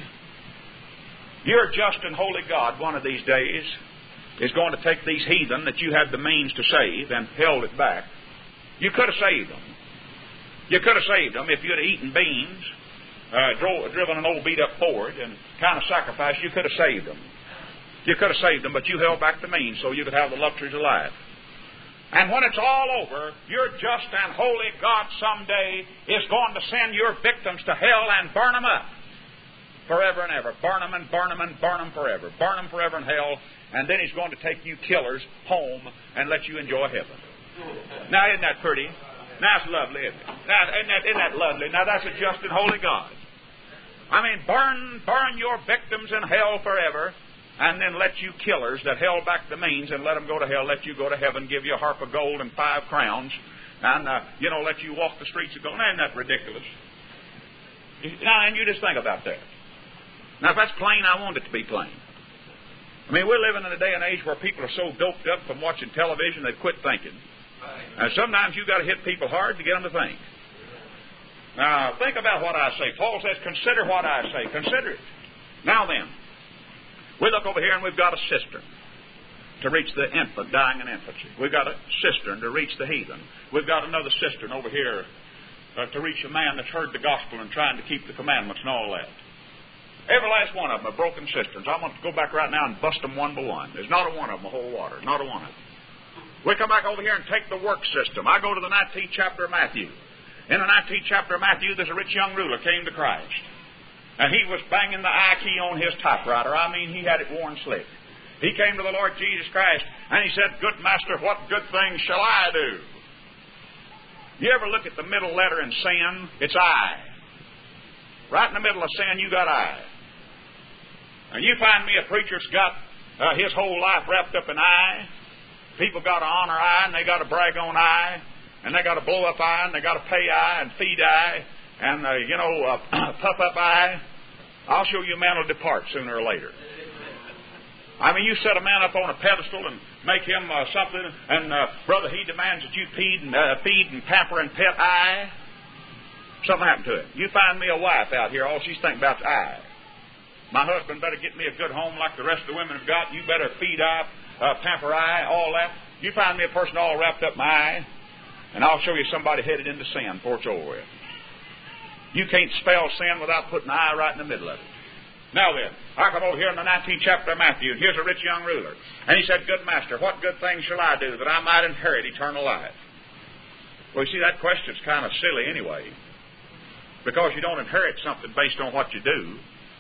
Your just and holy God, one of these days, is going to take these heathen that you had the means to save and held it back. You could have saved them. You could have saved them if you'd have eaten beans, uh, drove, driven an old beat-up Ford, and kind of sacrificed. You could have saved them. You could have saved them, but you held back the means so you could have the luxuries of life. And when it's all over, your just and holy God someday is going to send your victims to hell and burn them up forever and ever. Burn them and burn them and burn them forever. Burn them forever in hell. And then He's going to take you killers home and let you enjoy heaven. Now, isn't that pretty? Now, it's lovely, isn't it? Now, isn't that, isn't that lovely? Now, that's a just and holy God. I mean, burn, burn your victims in hell forever, and then let you killers that held back the means and let them go to hell, let you go to heaven, give you a harp of gold and five crowns, and, uh, you know, let you walk the streets of gold. Now, isn't that ridiculous? Now, and you just think about that. Now, if that's plain, I want it to be plain. I mean, we're living in a day and age where people are so doped up from watching television they quit thinking. And sometimes you've got to hit people hard to get them to think. Now, think about what I say. Paul says, consider what I say. Consider it. Now then, we look over here and we've got a cistern to reach the infant dying in infancy. We've got a cistern to reach the heathen. We've got another cistern over here uh, to reach a man that's heard the gospel and trying to keep the commandments and all that. Every last one of them are broken cisterns. I want to go back right now and bust them one by one. There's not a one of them a whole water. Not a one of them. We come back over here and take the work system. I go to the nineteenth chapter of Matthew. In the nineteenth chapter of Matthew, there's a rich young ruler came to Christ. And he was banging the I key on his typewriter. I mean, he had it worn slick. He came to the Lord Jesus Christ, and he said, "Good master, what good things shall I do?" You ever look at the middle letter in sin? It's I. Right in the middle of sin, you got I. And you find me a preacher's got uh, his whole life wrapped up in I. People got to honor I, and they got to brag on I, and they got to blow up I, and they got to pay I, and feed I, and, uh, you know, uh, puff up I. I'll show you a man will depart sooner or later. I mean, you set a man up on a pedestal and make him uh, something, and, uh, brother, he demands that you feed and, uh, feed and pamper and pet I. Something happened to it. You find me a wife out here, all she's thinking about is I. My husband better get me a good home like the rest of the women have got. You better feed I, uh, pamper I, all that. You find me a person all wrapped up in I, and I'll show you somebody headed into sin before it's over with. You can't spell sin without putting I right in the middle of it. Now then, I come over here in the nineteenth chapter of Matthew, and here's a rich young ruler. And he said, "Good master, what good things shall I do that I might inherit eternal life?" Well, you see, that question's kind of silly anyway, because you don't inherit something based on what you do.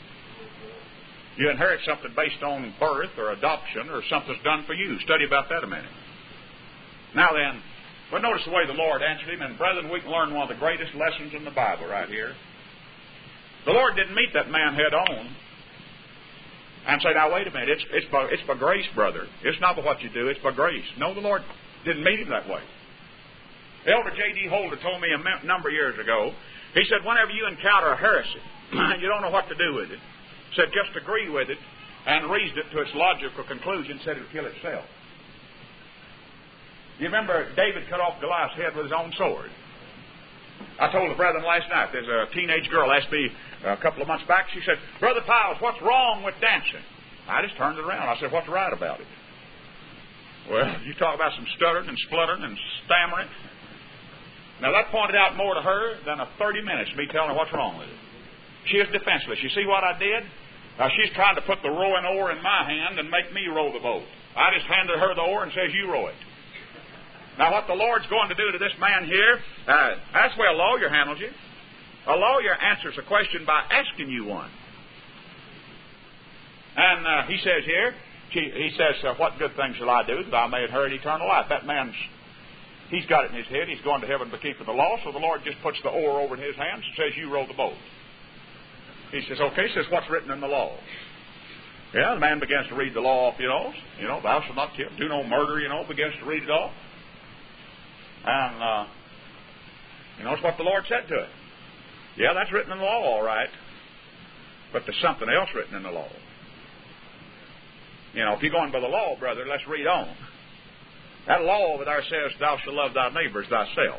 You inherit something based on birth or adoption or something's done for you. Study about that a minute. Now then, but notice the way the Lord answered him, and brethren, we can learn one of the greatest lessons in the Bible right here. The Lord didn't meet that man head on and say, "Now wait a minute, it's it's by, it's by grace, brother. It's not by what you do, it's by grace." No, the Lord didn't meet him that way. Elder J D Holder told me a number of years ago, he said, whenever you encounter a heresy, you don't know what to do with it, said just agree with it and reason it to its logical conclusion, said it would kill itself. You remember David cut off Goliath's head with his own sword. I told the brethren last night, there's a teenage girl asked me a couple of months back, she said, "Brother Piles, what's wrong with dancing?" I just turned it around. I said, "What's right about it?" Well, you talk about some stuttering and spluttering and stammering. Now, that pointed out more to her than a thirty minutes of me telling her what's wrong with it. She is defenseless. You see what I did? Now, she's trying to put the rowing oar in my hand and make me row the boat. I just handed her the oar and says, you row it. Now, what the Lord's going to do to this man here, uh, that's the way a lawyer handles you. A lawyer answers a question by asking you one. And uh, he says here, she, he says, uh, what good thing shall I do that I may inherit eternal life? That man's, he's got it in his head. He's going to heaven by keeping the law. So the Lord just puts the oar over in his hands and says, you row the boat. He says, okay. He says, what's written in the law? Yeah, the man begins to read the law off, you know. You know, thou shalt not kill, do no murder, you know, begins to read it off. And, uh, you know, it's what the Lord said to it. Yeah, that's written in the law, all right. But there's something else written in the law. You know, if you're going by the law, brother, let's read on. That law over there says, thou shalt love thy neighbor as thyself.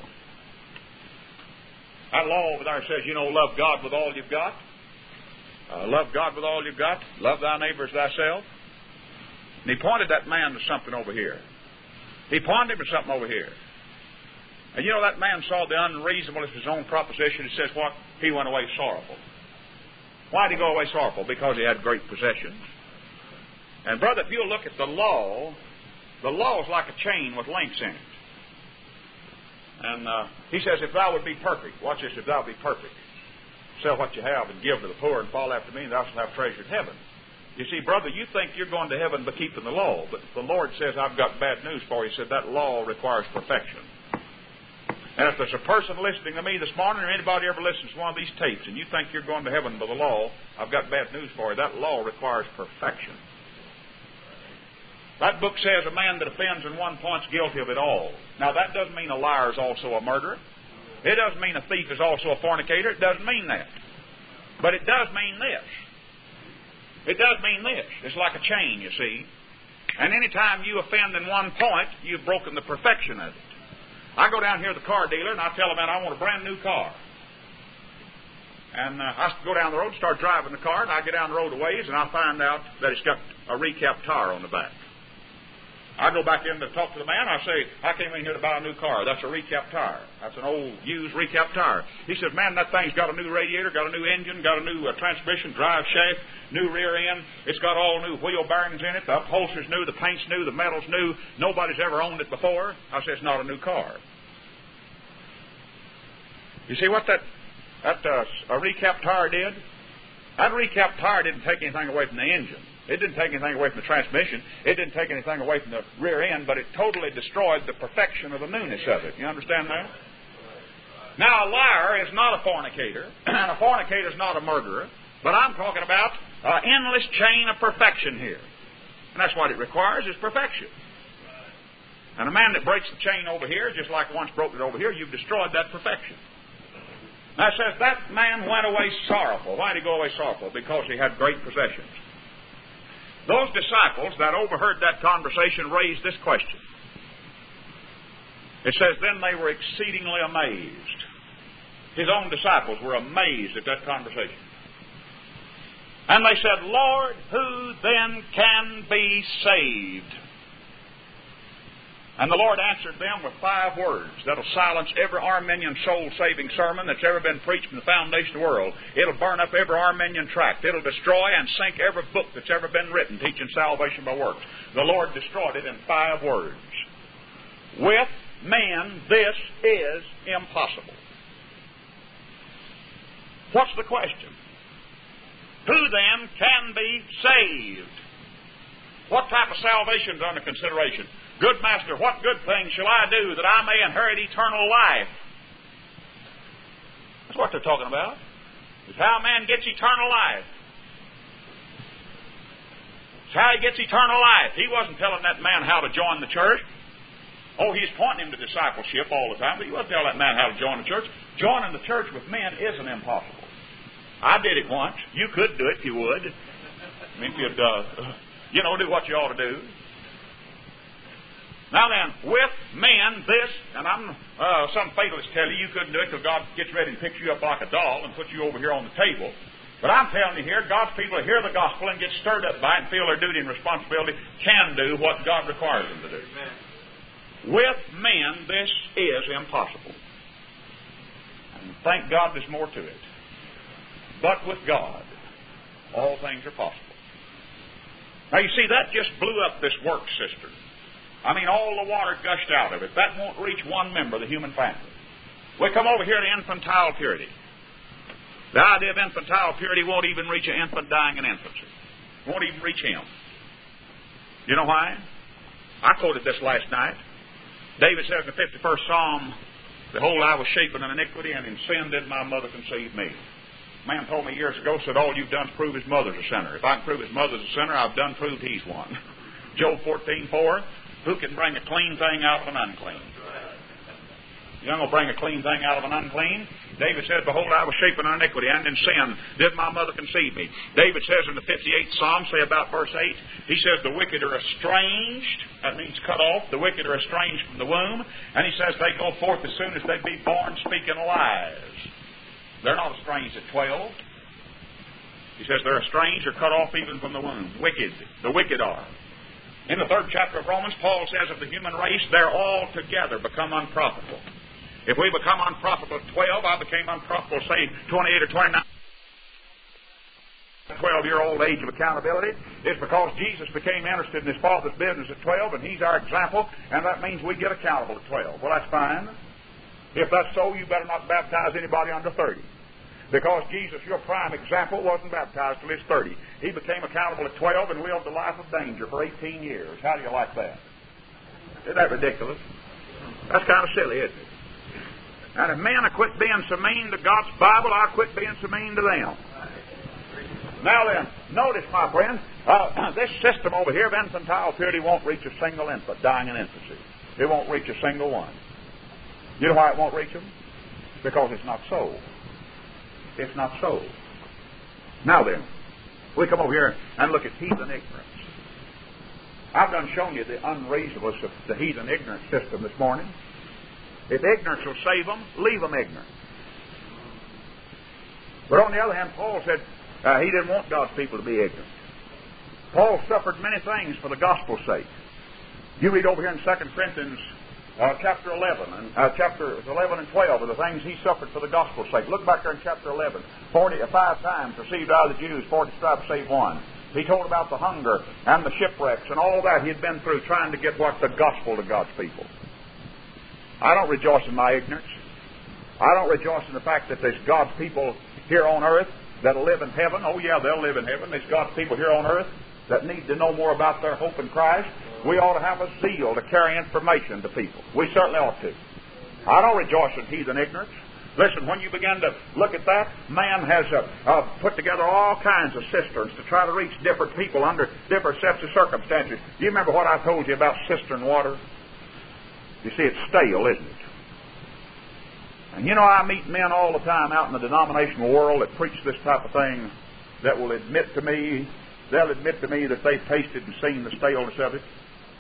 That law over there says, you know, love God with all you've got. Uh, love God with all you've got. Love thy neighbor as thyself. And he pointed that man to something over here. He pointed him to something over here. And you know, that man saw the unreasonableness of his own proposition. It says what? He went away sorrowful. Why did he go away sorrowful? Because he had great possessions. And brother, if you'll look at the law, the law is like a chain with links in it. And uh, he says, if thou would be perfect, watch this, if thou be perfect, sell what you have and give to the poor and fall after me, and thou shalt have treasure in heaven. You see, brother, you think you're going to heaven by keeping the law, but the Lord says, I've got bad news for you. He said, that law requires perfection. And if there's a person listening to me this morning, or anybody ever listens to one of these tapes, and you think you're going to heaven by the law, I've got bad news for you. That law requires perfection. That book says a man that offends in one point is guilty of it all. Now, that doesn't mean a liar is also a murderer. It doesn't mean a thief is also a fornicator. It doesn't mean that. But it does mean this. It does mean this. It's like a chain, you see. And any time you offend in one point, you've broken the perfection of it. I go down here to the car dealer, and I tell him, man, I want a brand new car. And uh, I go down the road, start driving the car, and I get down the road a ways, and I find out that it's got a recap tire on the back. I go back in to talk to the man. I say, I came in here to buy a new car. That's a recap tire. That's an old, used recap tire. He says, man, that thing's got a new radiator, got a new engine, got a new uh, transmission, drive shaft, new rear end. It's got all new wheel bearings in it. The upholstery's new, the paint's new, the metal's new. Nobody's ever owned it before. I say, it's not a new car. You see what that, that uh, a recap tire did? That recap tire didn't take anything away from the engine. It didn't take anything away from the transmission. It didn't take anything away from the rear end, but it totally destroyed the perfection of the newness of it. You understand that? Now, a liar is not a fornicator, and a fornicator is not a murderer, but I'm talking about an endless chain of perfection here. And that's what it requires, is perfection. And a man that breaks the chain over here, just like once broke it over here, you've destroyed that perfection. Now, it says that man went away sorrowful. Why did he go away sorrowful? Because he had great possessions. Those disciples that overheard that conversation raised this question. It says, then they were exceedingly amazed. His own disciples were amazed at that conversation. And they said, Lord, who then can be saved? And the Lord answered them with five words that'll silence every Arminian soul-saving sermon that's ever been preached from the foundation of the world. It'll burn up every Arminian tract. It'll destroy and sink every book that's ever been written teaching salvation by works. The Lord destroyed it in five words. With men, this is impossible. What's the question? Who then can be saved? What type of salvation is under consideration? Good master, what good thing shall I do that I may inherit eternal life? That's what they're talking about. It's how a man gets eternal life. It's how he gets eternal life. He wasn't telling that man how to join the church. Oh, he's pointing him to discipleship all the time, but he wasn't telling that man how to join the church. Joining the church with men isn't impossible. I did it once. You could do it if you would. I mean, if you'd, uh, you know, do what you ought to do. Now then, with men, this, and I'm uh, some fatalists tell you you couldn't do it till God gets ready and picks you up like a doll and puts you over here on the table. But I'm telling you here, God's people who hear the gospel and get stirred up by it and feel their duty and responsibility can do what God requires them to do. Amen. With men, this is impossible. And thank God there's more to it. But with God, all things are possible. Now you see, that just blew up this work cistern. I mean, all the water gushed out of it. That won't reach one member of the human family. We come over here to infantile purity. The idea of infantile purity won't even reach an infant dying in infancy. Won't even reach him. You know why? I quoted this last night. David says in the fifty-first Psalm, "Behold, I was shapen in iniquity, and in sin did my mother conceive me." A man told me years ago, said, all you've done is prove his mother's a sinner. If I can prove his mother's a sinner, I've done proved he's one. Job fourteen four, who can bring a clean thing out of an unclean? You're not going to bring a clean thing out of an unclean. David said, "Behold, I was shapen in iniquity, and in sin did my mother conceive me." David says in the fifty-eighth Psalm, say about verse eight, he says, "The wicked are estranged." That means cut off. The wicked are estranged from the womb. And he says they go forth as soon as they be born speaking lies. They're not estranged at twelve. He says they're estranged or cut off even from the womb. Wicked. The wicked are. In the third chapter of Romans, Paul says of the human race, they're all together become unprofitable. If we become unprofitable at twelve, I became unprofitable, say, twenty-eight or twenty-nine. twelve-year-old age of accountability is because Jesus became interested in his Father's business at twelve, and he's our example, and that means we get accountable at twelve. Well, that's fine. If that's so, you better not baptize anybody under thirty. Because Jesus, your prime example, wasn't baptized till he was thirty. He became accountable at twelve and lived a life of danger for eighteen years. How do you like that? Isn't that ridiculous? That's kind of silly, isn't it? And if men are quit being so mean to God's Bible, I'll quit being so mean to them. Now then, notice, my friend, uh, this system over here of infantile purity won't reach a single infant dying in infancy. It won't reach a single one. You know why it won't reach them? Because it's not so. It's not so. Now then, we come over here and look at heathen ignorance. I've done shown you the unreasonableness of the heathen ignorance system this morning. If ignorance will save them, leave them ignorant. But on the other hand, Paul said uh, he didn't want God's people to be ignorant. Paul suffered many things for the gospel's sake. You read over here in Second Corinthians uh, chapter eleven, and uh, chapter eleven and twelve are the things he suffered for the gospel's sake. Look back there in chapter eleven. Forty, uh, five times received out of the Jews, forty stripes save one. He told about the hunger and the shipwrecks and all that he had been through trying to get what? The gospel to God's people. I don't rejoice in my ignorance. I don't rejoice in the fact that there's God's people here on earth that'll live in heaven. Oh, yeah, they'll live in heaven. There's God's people here on earth that need to know more about their hope in Christ. We ought to have a zeal to carry information to people. We certainly ought to. I don't rejoice in heathen ignorance. Listen, when you begin to look at that, man has uh, uh, put together all kinds of cisterns to try to reach different people under different sets of circumstances. Do you remember what I told you about cistern water? You see, it's stale, isn't it? And you know, I meet men all the time out in the denominational world that preach this type of thing that will admit to me, they'll admit to me that they've tasted and seen the staleness of it.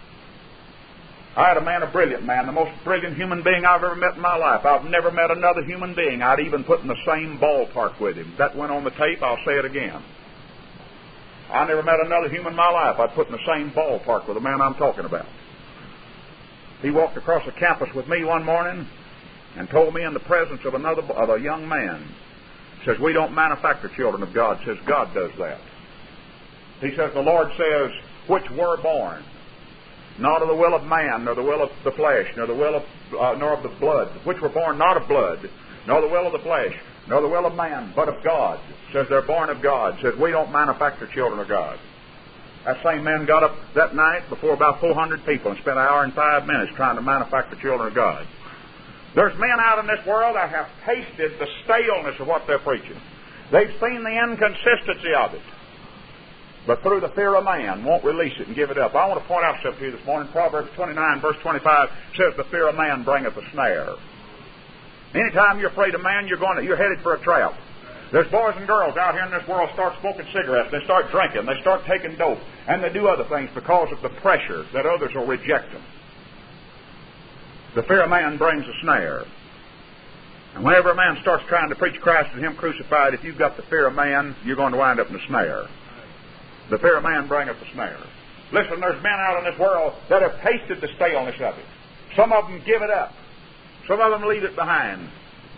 I had a man, a brilliant man, the most brilliant human being I've ever met in my life. I've never met another human being I'd even put in the same ballpark with him. That went on the tape, I'll say it again. I never met another human in my life I'd put in the same ballpark with the man I'm talking about. He walked across the campus with me one morning and told me in the presence of another of a young man, says, "We don't manufacture children of God." Says, "God does that." He says, "The Lord says, which were born, not of the will of man, nor the will of the flesh, nor the will of uh, nor of the blood, which were born not of blood, nor the will of the flesh, nor the will of man, but of God." Says they're born of God. Says we don't manufacture children of God. That same man got up that night before about four hundred people and spent an hour and five minutes trying to manufacture children of God. There's men out in this world that have tasted the staleness of what they're preaching. They've seen the inconsistency of it. But through the fear of man, won't release it and give it up. I want to point out something to you this morning. Proverbs twenty-nine, verse twenty-five says, "The fear of man bringeth a snare." Anytime you're afraid of man, you're going to, you're headed for a trap. There's boys and girls out here in this world start smoking cigarettes, they start drinking, they start taking dope, and they do other things because of the pressure that others will reject them. The fear of man brings a snare. And whenever a man starts trying to preach Christ and Him crucified, if you've got the fear of man, you're going to wind up in a snare. The fear of man bringeth a snare. Listen, there's men out in this world that have tasted the staleness of it. Some of them give it up. Some of them leave it behind.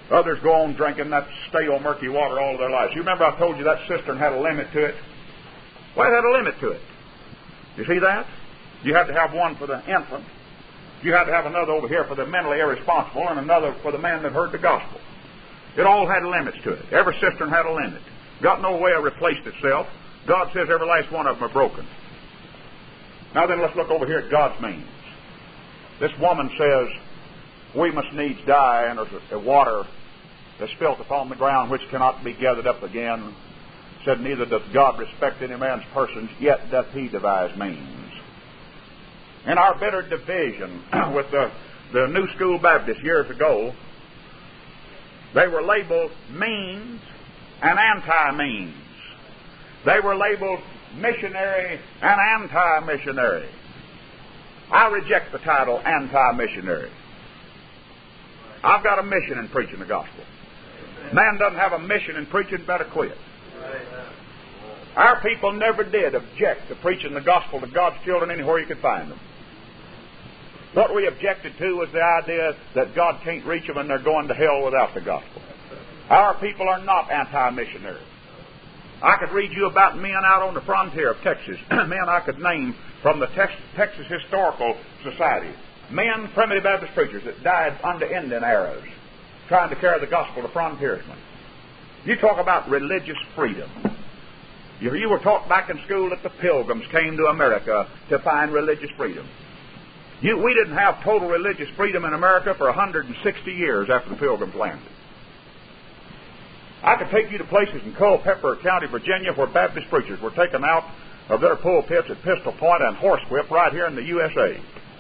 Others go on drinking that stale, murky water all of their lives. You remember I told you that cistern had a limit to it? Well, it had a limit to it. You see that? You had to have one for the infant. You had to have another over here for the mentally irresponsible and another for the man that heard the gospel. It all had limits to it. Every cistern had a limit. Got no way of replaced itself. God says every last one of them are broken. Now then, let's look over here at God's means. This woman says, we must needs die, and there's a water that's spilt upon the ground which cannot be gathered up again. Said, neither doth God respect any man's persons, yet doth he devise means. In our bitter division with the, the New School Baptists years ago, they were labeled means and anti-means. They were labeled missionary and anti-missionary. I reject the title anti-missionary. I've got a mission in preaching the gospel. Man doesn't have a mission in preaching, better quit. Our people never did object to preaching the gospel to God's children anywhere you could find them. What we objected to was the idea that God can't reach them and they're going to hell without the gospel. Our people are not anti-missionary. I could read you about men out on the frontier of Texas, men I could name from the Tex- Texas Historical Society, men, primitive Baptist preachers that died under Indian arrows trying to carry the gospel to frontiersmen. You talk about religious freedom. You, you were taught back in school that the Pilgrims came to America to find religious freedom. You, we didn't have total religious freedom in America for one hundred sixty years after the Pilgrims landed. I could take you to places in Culpeper County, Virginia, where Baptist preachers were taken out of their pulpits at pistol point and horsewhip right here in the U S A.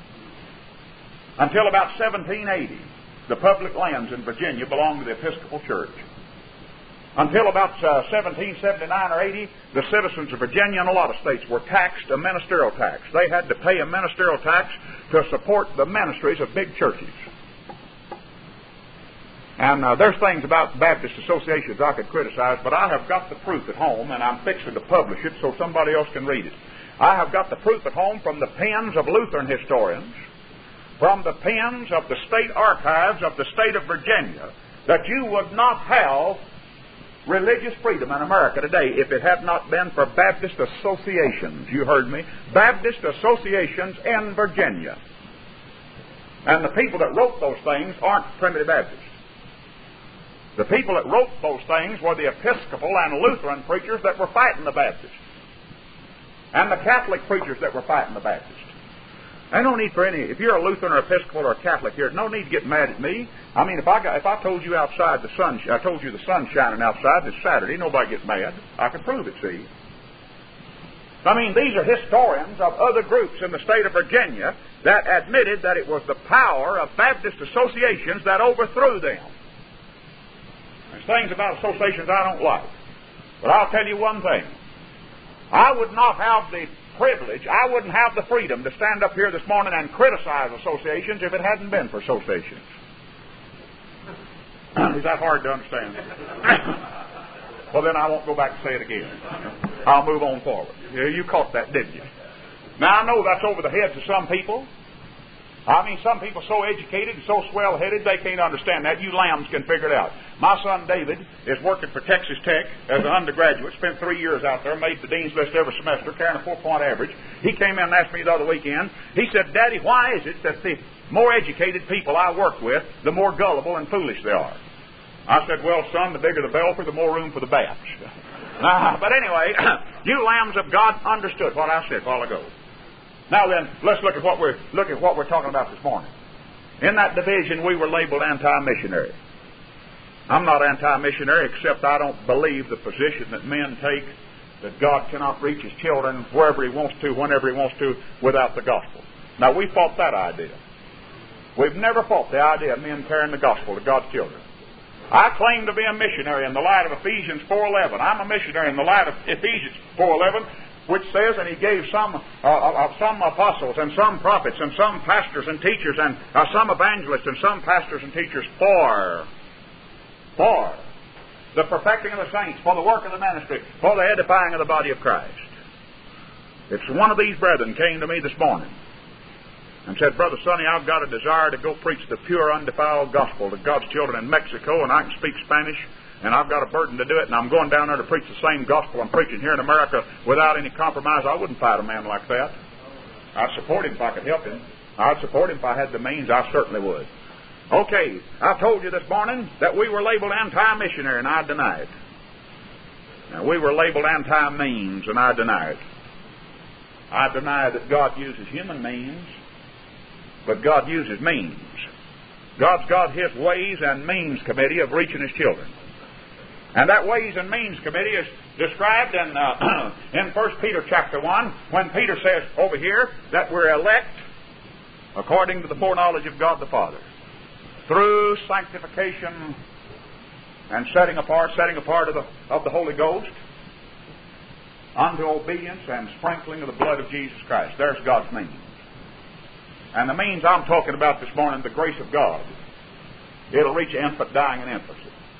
Until about seventeen eighty, the public lands in Virginia belonged to the Episcopal Church. Until about uh, seventeen seventy-nine or eighty, the citizens of Virginia and a lot of states were taxed a ministerial tax. They had to pay a ministerial tax to support the ministries of big churches. And uh, there's things about Baptist associations I could criticize, but I have got the proof at home, and I'm fixing to publish it so somebody else can read it. I have got the proof at home from the pens of Lutheran historians, from the pens of the state archives of the state of Virginia, that you would not have religious freedom in America today if it had not been for Baptist associations. You heard me. Baptist associations in Virginia. And the people that wrote those things aren't primitive Baptists. The people that wrote those things were the Episcopal and Lutheran preachers that were fighting the Baptists, and the Catholic preachers that were fighting the Baptists. There's no need for any, if you're a Lutheran or Episcopal or a Catholic here, no need to get mad at me. I mean, if I got, if I told you outside the sun, I told you the sun's shining outside this Saturday, nobody gets mad. I can prove it, see. I mean, these are historians of other groups in the state of Virginia that admitted that it was the power of Baptist associations that overthrew them. There's things about associations I don't like. But I'll tell you one thing. I would not have the privilege, I wouldn't have the freedom to stand up here this morning and criticize associations if it hadn't been for associations. Is that hard to understand? Well, then I won't go back and say it again. I'll move on forward. Yeah, you caught that, didn't you? Now, I know that's over the heads of some people. I mean, some people so educated and so swell-headed they can't understand that. You lambs can figure it out. My son David is working for Texas Tech as an undergraduate, spent three years out there, made the dean's list every semester, carrying a four-point average. He came in and asked me the other weekend, he said, Daddy, why is it that the more educated people I work with, the more gullible and foolish they are? I said, well, son, the bigger the belfry, the more room for the bats. uh, but anyway, you lambs of God understood what I said a while ago. Now then, let's look at what we're look at what we're talking about this morning. In that division, we were labeled anti-missionary. I'm not anti-missionary, except I don't believe the position that men take that God cannot reach His children wherever He wants to, whenever He wants to, without the gospel. Now, we fought that idea. We've never fought the idea of men carrying the gospel to God's children. I claim to be a missionary in the light of Ephesians four eleven. I'm a missionary in the light of Ephesians four eleven, which says, and He gave some uh, uh, some apostles and some prophets and some pastors and teachers and uh, some evangelists and some pastors and teachers for, for the perfecting of the saints, for the work of the ministry, for the edifying of the body of Christ. It's one of these brethren came to me this morning. and said, Brother Sonny, I've got a desire to go preach the pure, undefiled gospel to God's children in Mexico, and I can speak Spanish, and I've got a burden to do it, and I'm going down there to preach the same gospel I'm preaching here in America without any compromise. I wouldn't fight a man like that. I'd support him if I could help him. I'd support him if I had the means. I certainly would. Okay, I told you this morning that we were labeled anti-missionary, and I deny it. Now, we were labeled anti-means, and I deny it. I deny that God uses human means, but God uses means. God's got His Ways and Means Committee of reaching His children. And that Ways and Means Committee is described in uh, in First Peter chapter one, when Peter says over here that we're elect according to the foreknowledge of God the Father, through sanctification and setting apart, setting apart of the, of the Holy Ghost, unto obedience and sprinkling of the blood of Jesus Christ. There's God's means. And the means I'm talking about this morning, the grace of God. It'll reach infant dying in infancy.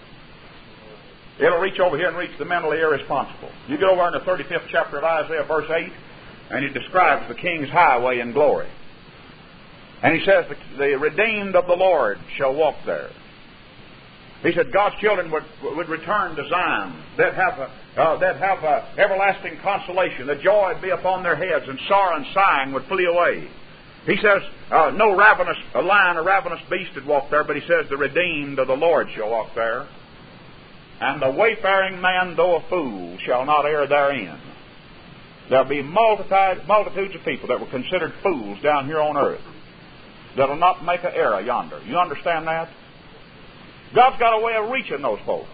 It'll reach over here and reach the mentally irresponsible. You get over in the thirty-fifth chapter of Isaiah, verse eight, and he describes the King's highway in glory. And he says, the, the redeemed of the Lord shall walk there. He said God's children would, would return to Zion. They'd have a, uh, they'd have a everlasting consolation. The joy would be upon their heads, and sorrow and sighing would flee away. He says, uh, no ravenous a lion or ravenous beast would walk there, but he says, the redeemed of the Lord shall walk there. And the wayfaring man, though a fool, shall not err therein. There'll be multitude, multitudes of people that were considered fools down here on earth that'll not make an error yonder. You understand that? God's got a way of reaching those folks.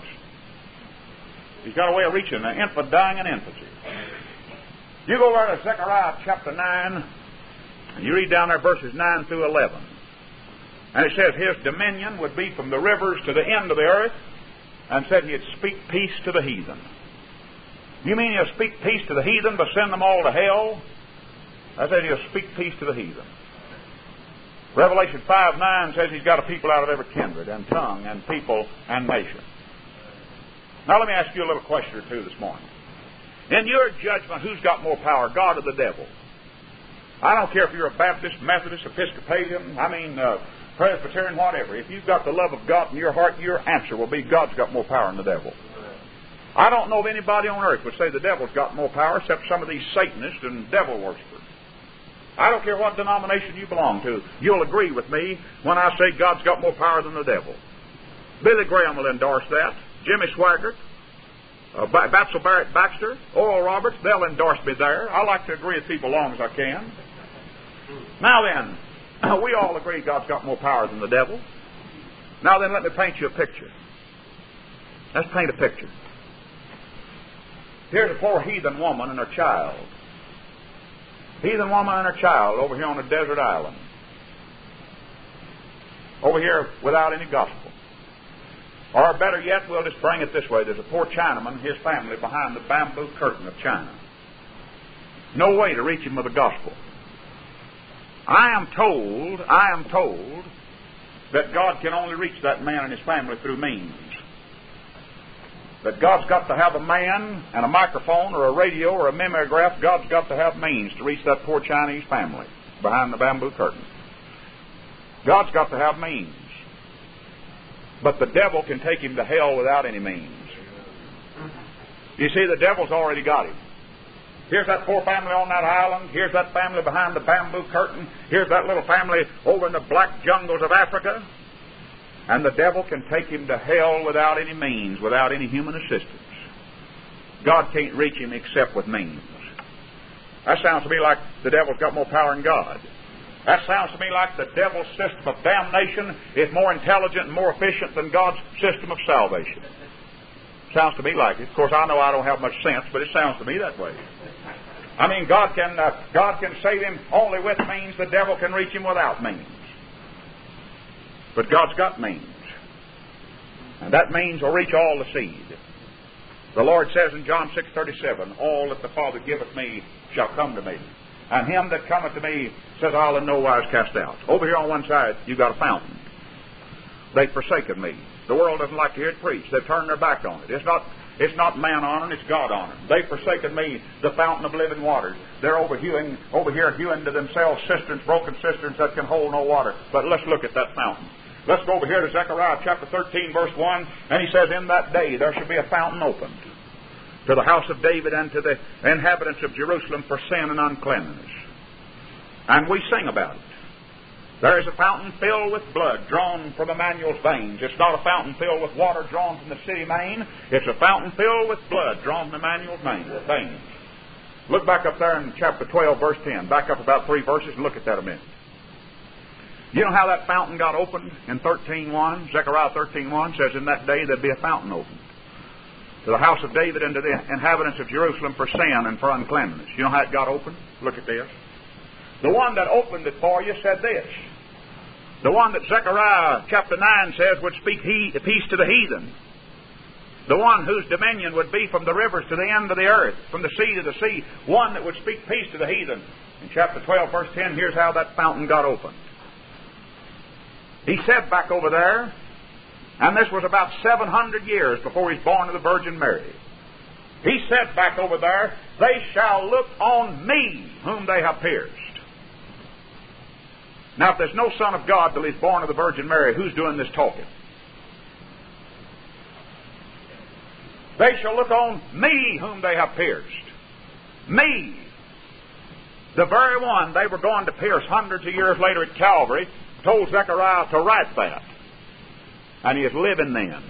He's got a way of reaching the infant dying in infancy. You go over to Zechariah chapter nine, and you read down there verses nine through eleven. And it says, His dominion would be from the rivers to the end of the earth, and said He'd speak peace to the heathen. You mean He'll speak peace to the heathen but send them all to hell? I said He'll speak peace to the heathen. Revelation five nine says He's got a people out of every kindred and tongue and people and nation. Now let me ask you a little question or two this morning. In your judgment, who's got more power, God or the devil? I don't care if you're a Baptist, Methodist, Episcopalian, I mean uh, Presbyterian, whatever. If you've got the love of God in your heart, your answer will be God's got more power than the devil. I don't know of anybody on earth would say the devil's got more power except some of these Satanists and devil worshippers. I don't care what denomination you belong to. You'll agree with me when I say God's got more power than the devil. Billy Graham will endorse that. Jimmy Swaggart, uh, Batzel Barrett Baxter, Oral Roberts, they'll endorse me there. I like to agree with people as long as I can. Now then, we all agree God's got more power than the devil. Now then, let me paint you a picture. Let's paint a picture. Here's a poor heathen woman and her child. Heathen woman and her child over here on a desert island. Over here without any gospel. Or better yet, we'll just bring it this way. There's a poor Chinaman and his family behind the bamboo curtain of China. No way to reach him with the gospel. I am told, I am told that God can only reach that man and his family through means. That God's got to have a man and a microphone or a radio or a mimeograph. God's got to have means to reach that poor Chinese family behind the bamboo curtain. God's got to have means. But the devil can take him to hell without any means. You see, the devil's already got him. Here's that poor family on that island. Here's that family behind the bamboo curtain. Here's that little family over in the black jungles of Africa. And the devil can take him to hell without any means, without any human assistance. God can't reach him except with means. That sounds to me like the devil's got more power than God. That sounds to me like the devil's system of damnation is more intelligent and more efficient than God's system of salvation. Sounds to me like it. Of course, I know I don't have much sense, but it sounds to me that way. I mean, God can uh, God can save him only with means. The devil can reach him without means. But God's got means. And that means will reach all the seed. The Lord says in John six thirty-seven, all that the Father giveth me shall come to me. And him that cometh to me, says, I'll in no wise cast out. Over here on one side, you've got a fountain. They've forsaken me. The world doesn't like to hear it preached. They've turned their back on it. It's not, It's not man honoring, it's God honoring. They've forsaken me, the fountain of living waters. They're over, hewing, over here hewing to themselves cisterns, broken cisterns that can hold no water. But let's look at that fountain. Let's go over here to Zechariah chapter thirteen, verse one. And he says, in that day there shall be a fountain opened to the house of David and to the inhabitants of Jerusalem for sin and uncleanness. And we sing about it. There is a fountain filled with blood drawn from Emmanuel's veins. It's not a fountain filled with water drawn from the city main. It's a fountain filled with blood drawn from Emmanuel's veins. Look back up there in chapter twelve, verse ten. Back up about three verses and look at that a minute. You know how that fountain got opened in thirteen one? Zechariah thirteen one says, in that day there'd be a fountain opened to the house of David and to the inhabitants of Jerusalem for sin and for uncleanness. You know how it got opened? Look at this. The one that opened it for you said this. The one that Zechariah chapter nine says would speak he, peace to the heathen. The one whose dominion would be from the rivers to the end of the earth, from the sea to the sea. One that would speak peace to the heathen. In chapter twelve, verse ten, here's how that fountain got opened. He said back over there, and this was about seven hundred years before he's born of the Virgin Mary. He said back over there, they shall look on me whom they have pierced. Now, if there's no Son of God till he's born of the Virgin Mary, who's doing this talking? They shall look on me whom they have pierced. Me. The very one they were going to pierce hundreds of years later at Calvary told Zechariah to write that. And he is living then.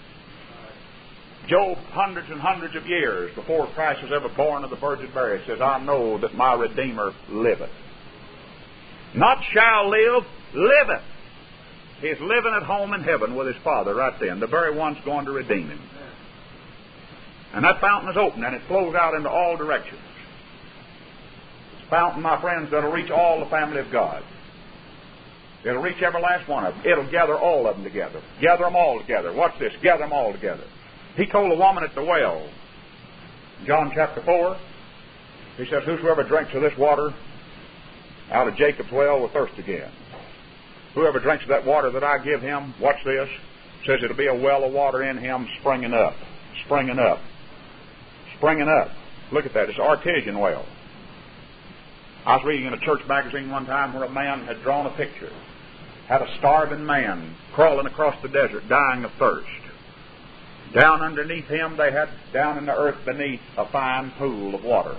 Job, hundreds and hundreds of years before Christ was ever born of the Virgin Mary, says, I know that my Redeemer liveth. Not shall live, liveth. He's living at home in heaven with his Father right then. The very one's going to redeem him. And that fountain is open and it flows out into all directions. It's a fountain, my friends, that'll reach all the family of God. It'll reach every last one of them. It'll gather all of them together. Gather them all together. Watch this. Gather them all together. He told a woman at the well, John chapter four, he says, whosoever drinks of this water out of Jacob's well will thirst again. Whoever drinks of that water that I give him, watch this, says it'll be a well of water in him springing up, springing up, springing up. Look at that. It's an artesian well. I was reading in a church magazine one time where a man had drawn a picture. Had a starving man crawling across the desert, dying of thirst. Down underneath him, they had, down in the earth beneath, a fine pool of water.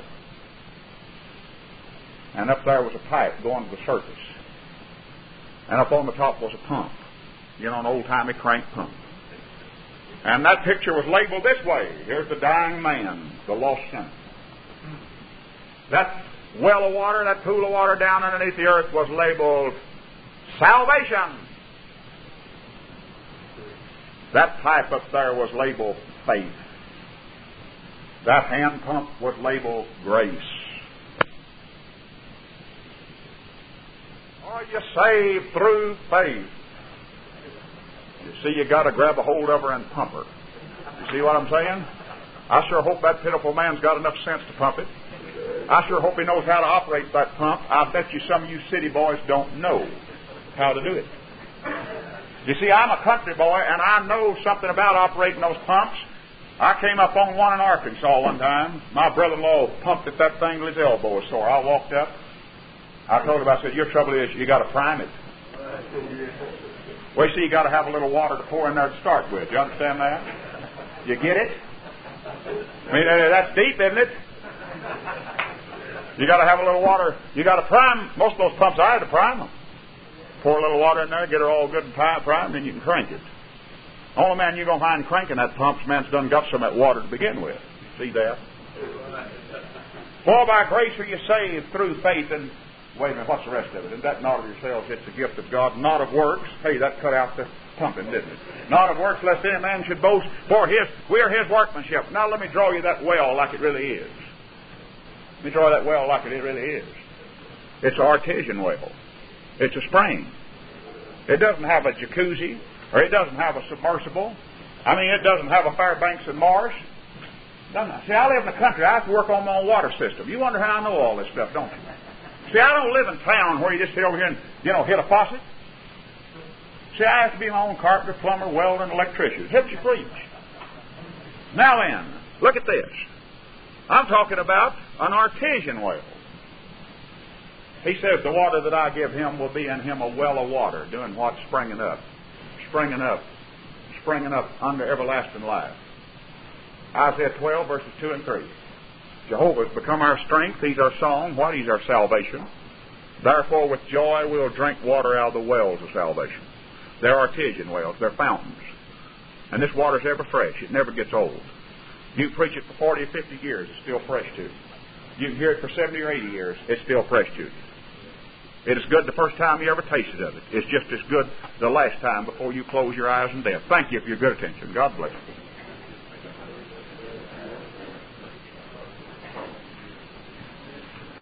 And up there was a pipe going to the surface. And up on the top was a pump. You know, an old-timey crank pump. And that picture was labeled this way. Here's the dying man, the lost sinner. That well of water, that pool of water down underneath the earth was labeled salvation. That pipe up there was labeled faith. That hand pump was labeled grace. Are you saved through faith? You see, you got to grab a hold of her and pump her. You see what I'm saying? I sure hope that pitiful man's got enough sense to pump it. I sure hope he knows how to operate that pump. I bet you some of you city boys don't know how to do it. You see, I'm a country boy, and I know something about operating those pumps. I came up on one in Arkansas one time. My brother-in-law pumped at that thing till his elbow was sore. I walked up. I told him, I said, your trouble is you got to prime it. Well, you see, you got to have a little water to pour in there to start with. You understand that? You get it? I mean, that's deep, isn't it? You got to have a little water. You got to prime. Most of those pumps, I had to prime them. Pour a little water in there, get it all good and primed, then you can crank it. Only man you're going to find cranking that pump's man's done got some of that water to begin with. See that? For by grace are you saved through faith. And wait a minute, what's the rest of it? And that not of yourselves, it's a gift of God, not of works. Hey, that cut out the pumping, didn't it? Not of works, lest any man should boast. For his, we are his workmanship. Now let me draw you that well like it really is. Let me draw that well like it really is. It's an artesian well. It's a spring. It doesn't have a jacuzzi, or it doesn't have a submersible. I mean, it doesn't have a Fairbanks and Mars. Doesn't it? See, I live in the country. I have to work on my own water system. You wonder how I know all this stuff, don't you? See, I don't live in town where you just sit over here and, you know, hit a faucet. See, I have to be my own carpenter, plumber, welder, and electrician. Helps you preach. Now then, look at this. I'm talking about an artesian well. He says, the water that I give him will be in him a well of water, doing what? Springing up. Springing up. Springing up under everlasting life. Isaiah twelve, verses two and three. Jehovah has become our strength. He's our song. What? He's our salvation. Therefore, with joy, we'll drink water out of the wells of salvation. They're artesian wells. They're fountains. And this water's ever fresh. It never gets old. You can preach it for forty or fifty years. It's still fresh to you. You can hear it for seventy or eighty years. It's still fresh to you. It is good the first time you ever tasted of it. It's just as good the last time before you close your eyes in death. Thank you for your good attention. God bless you.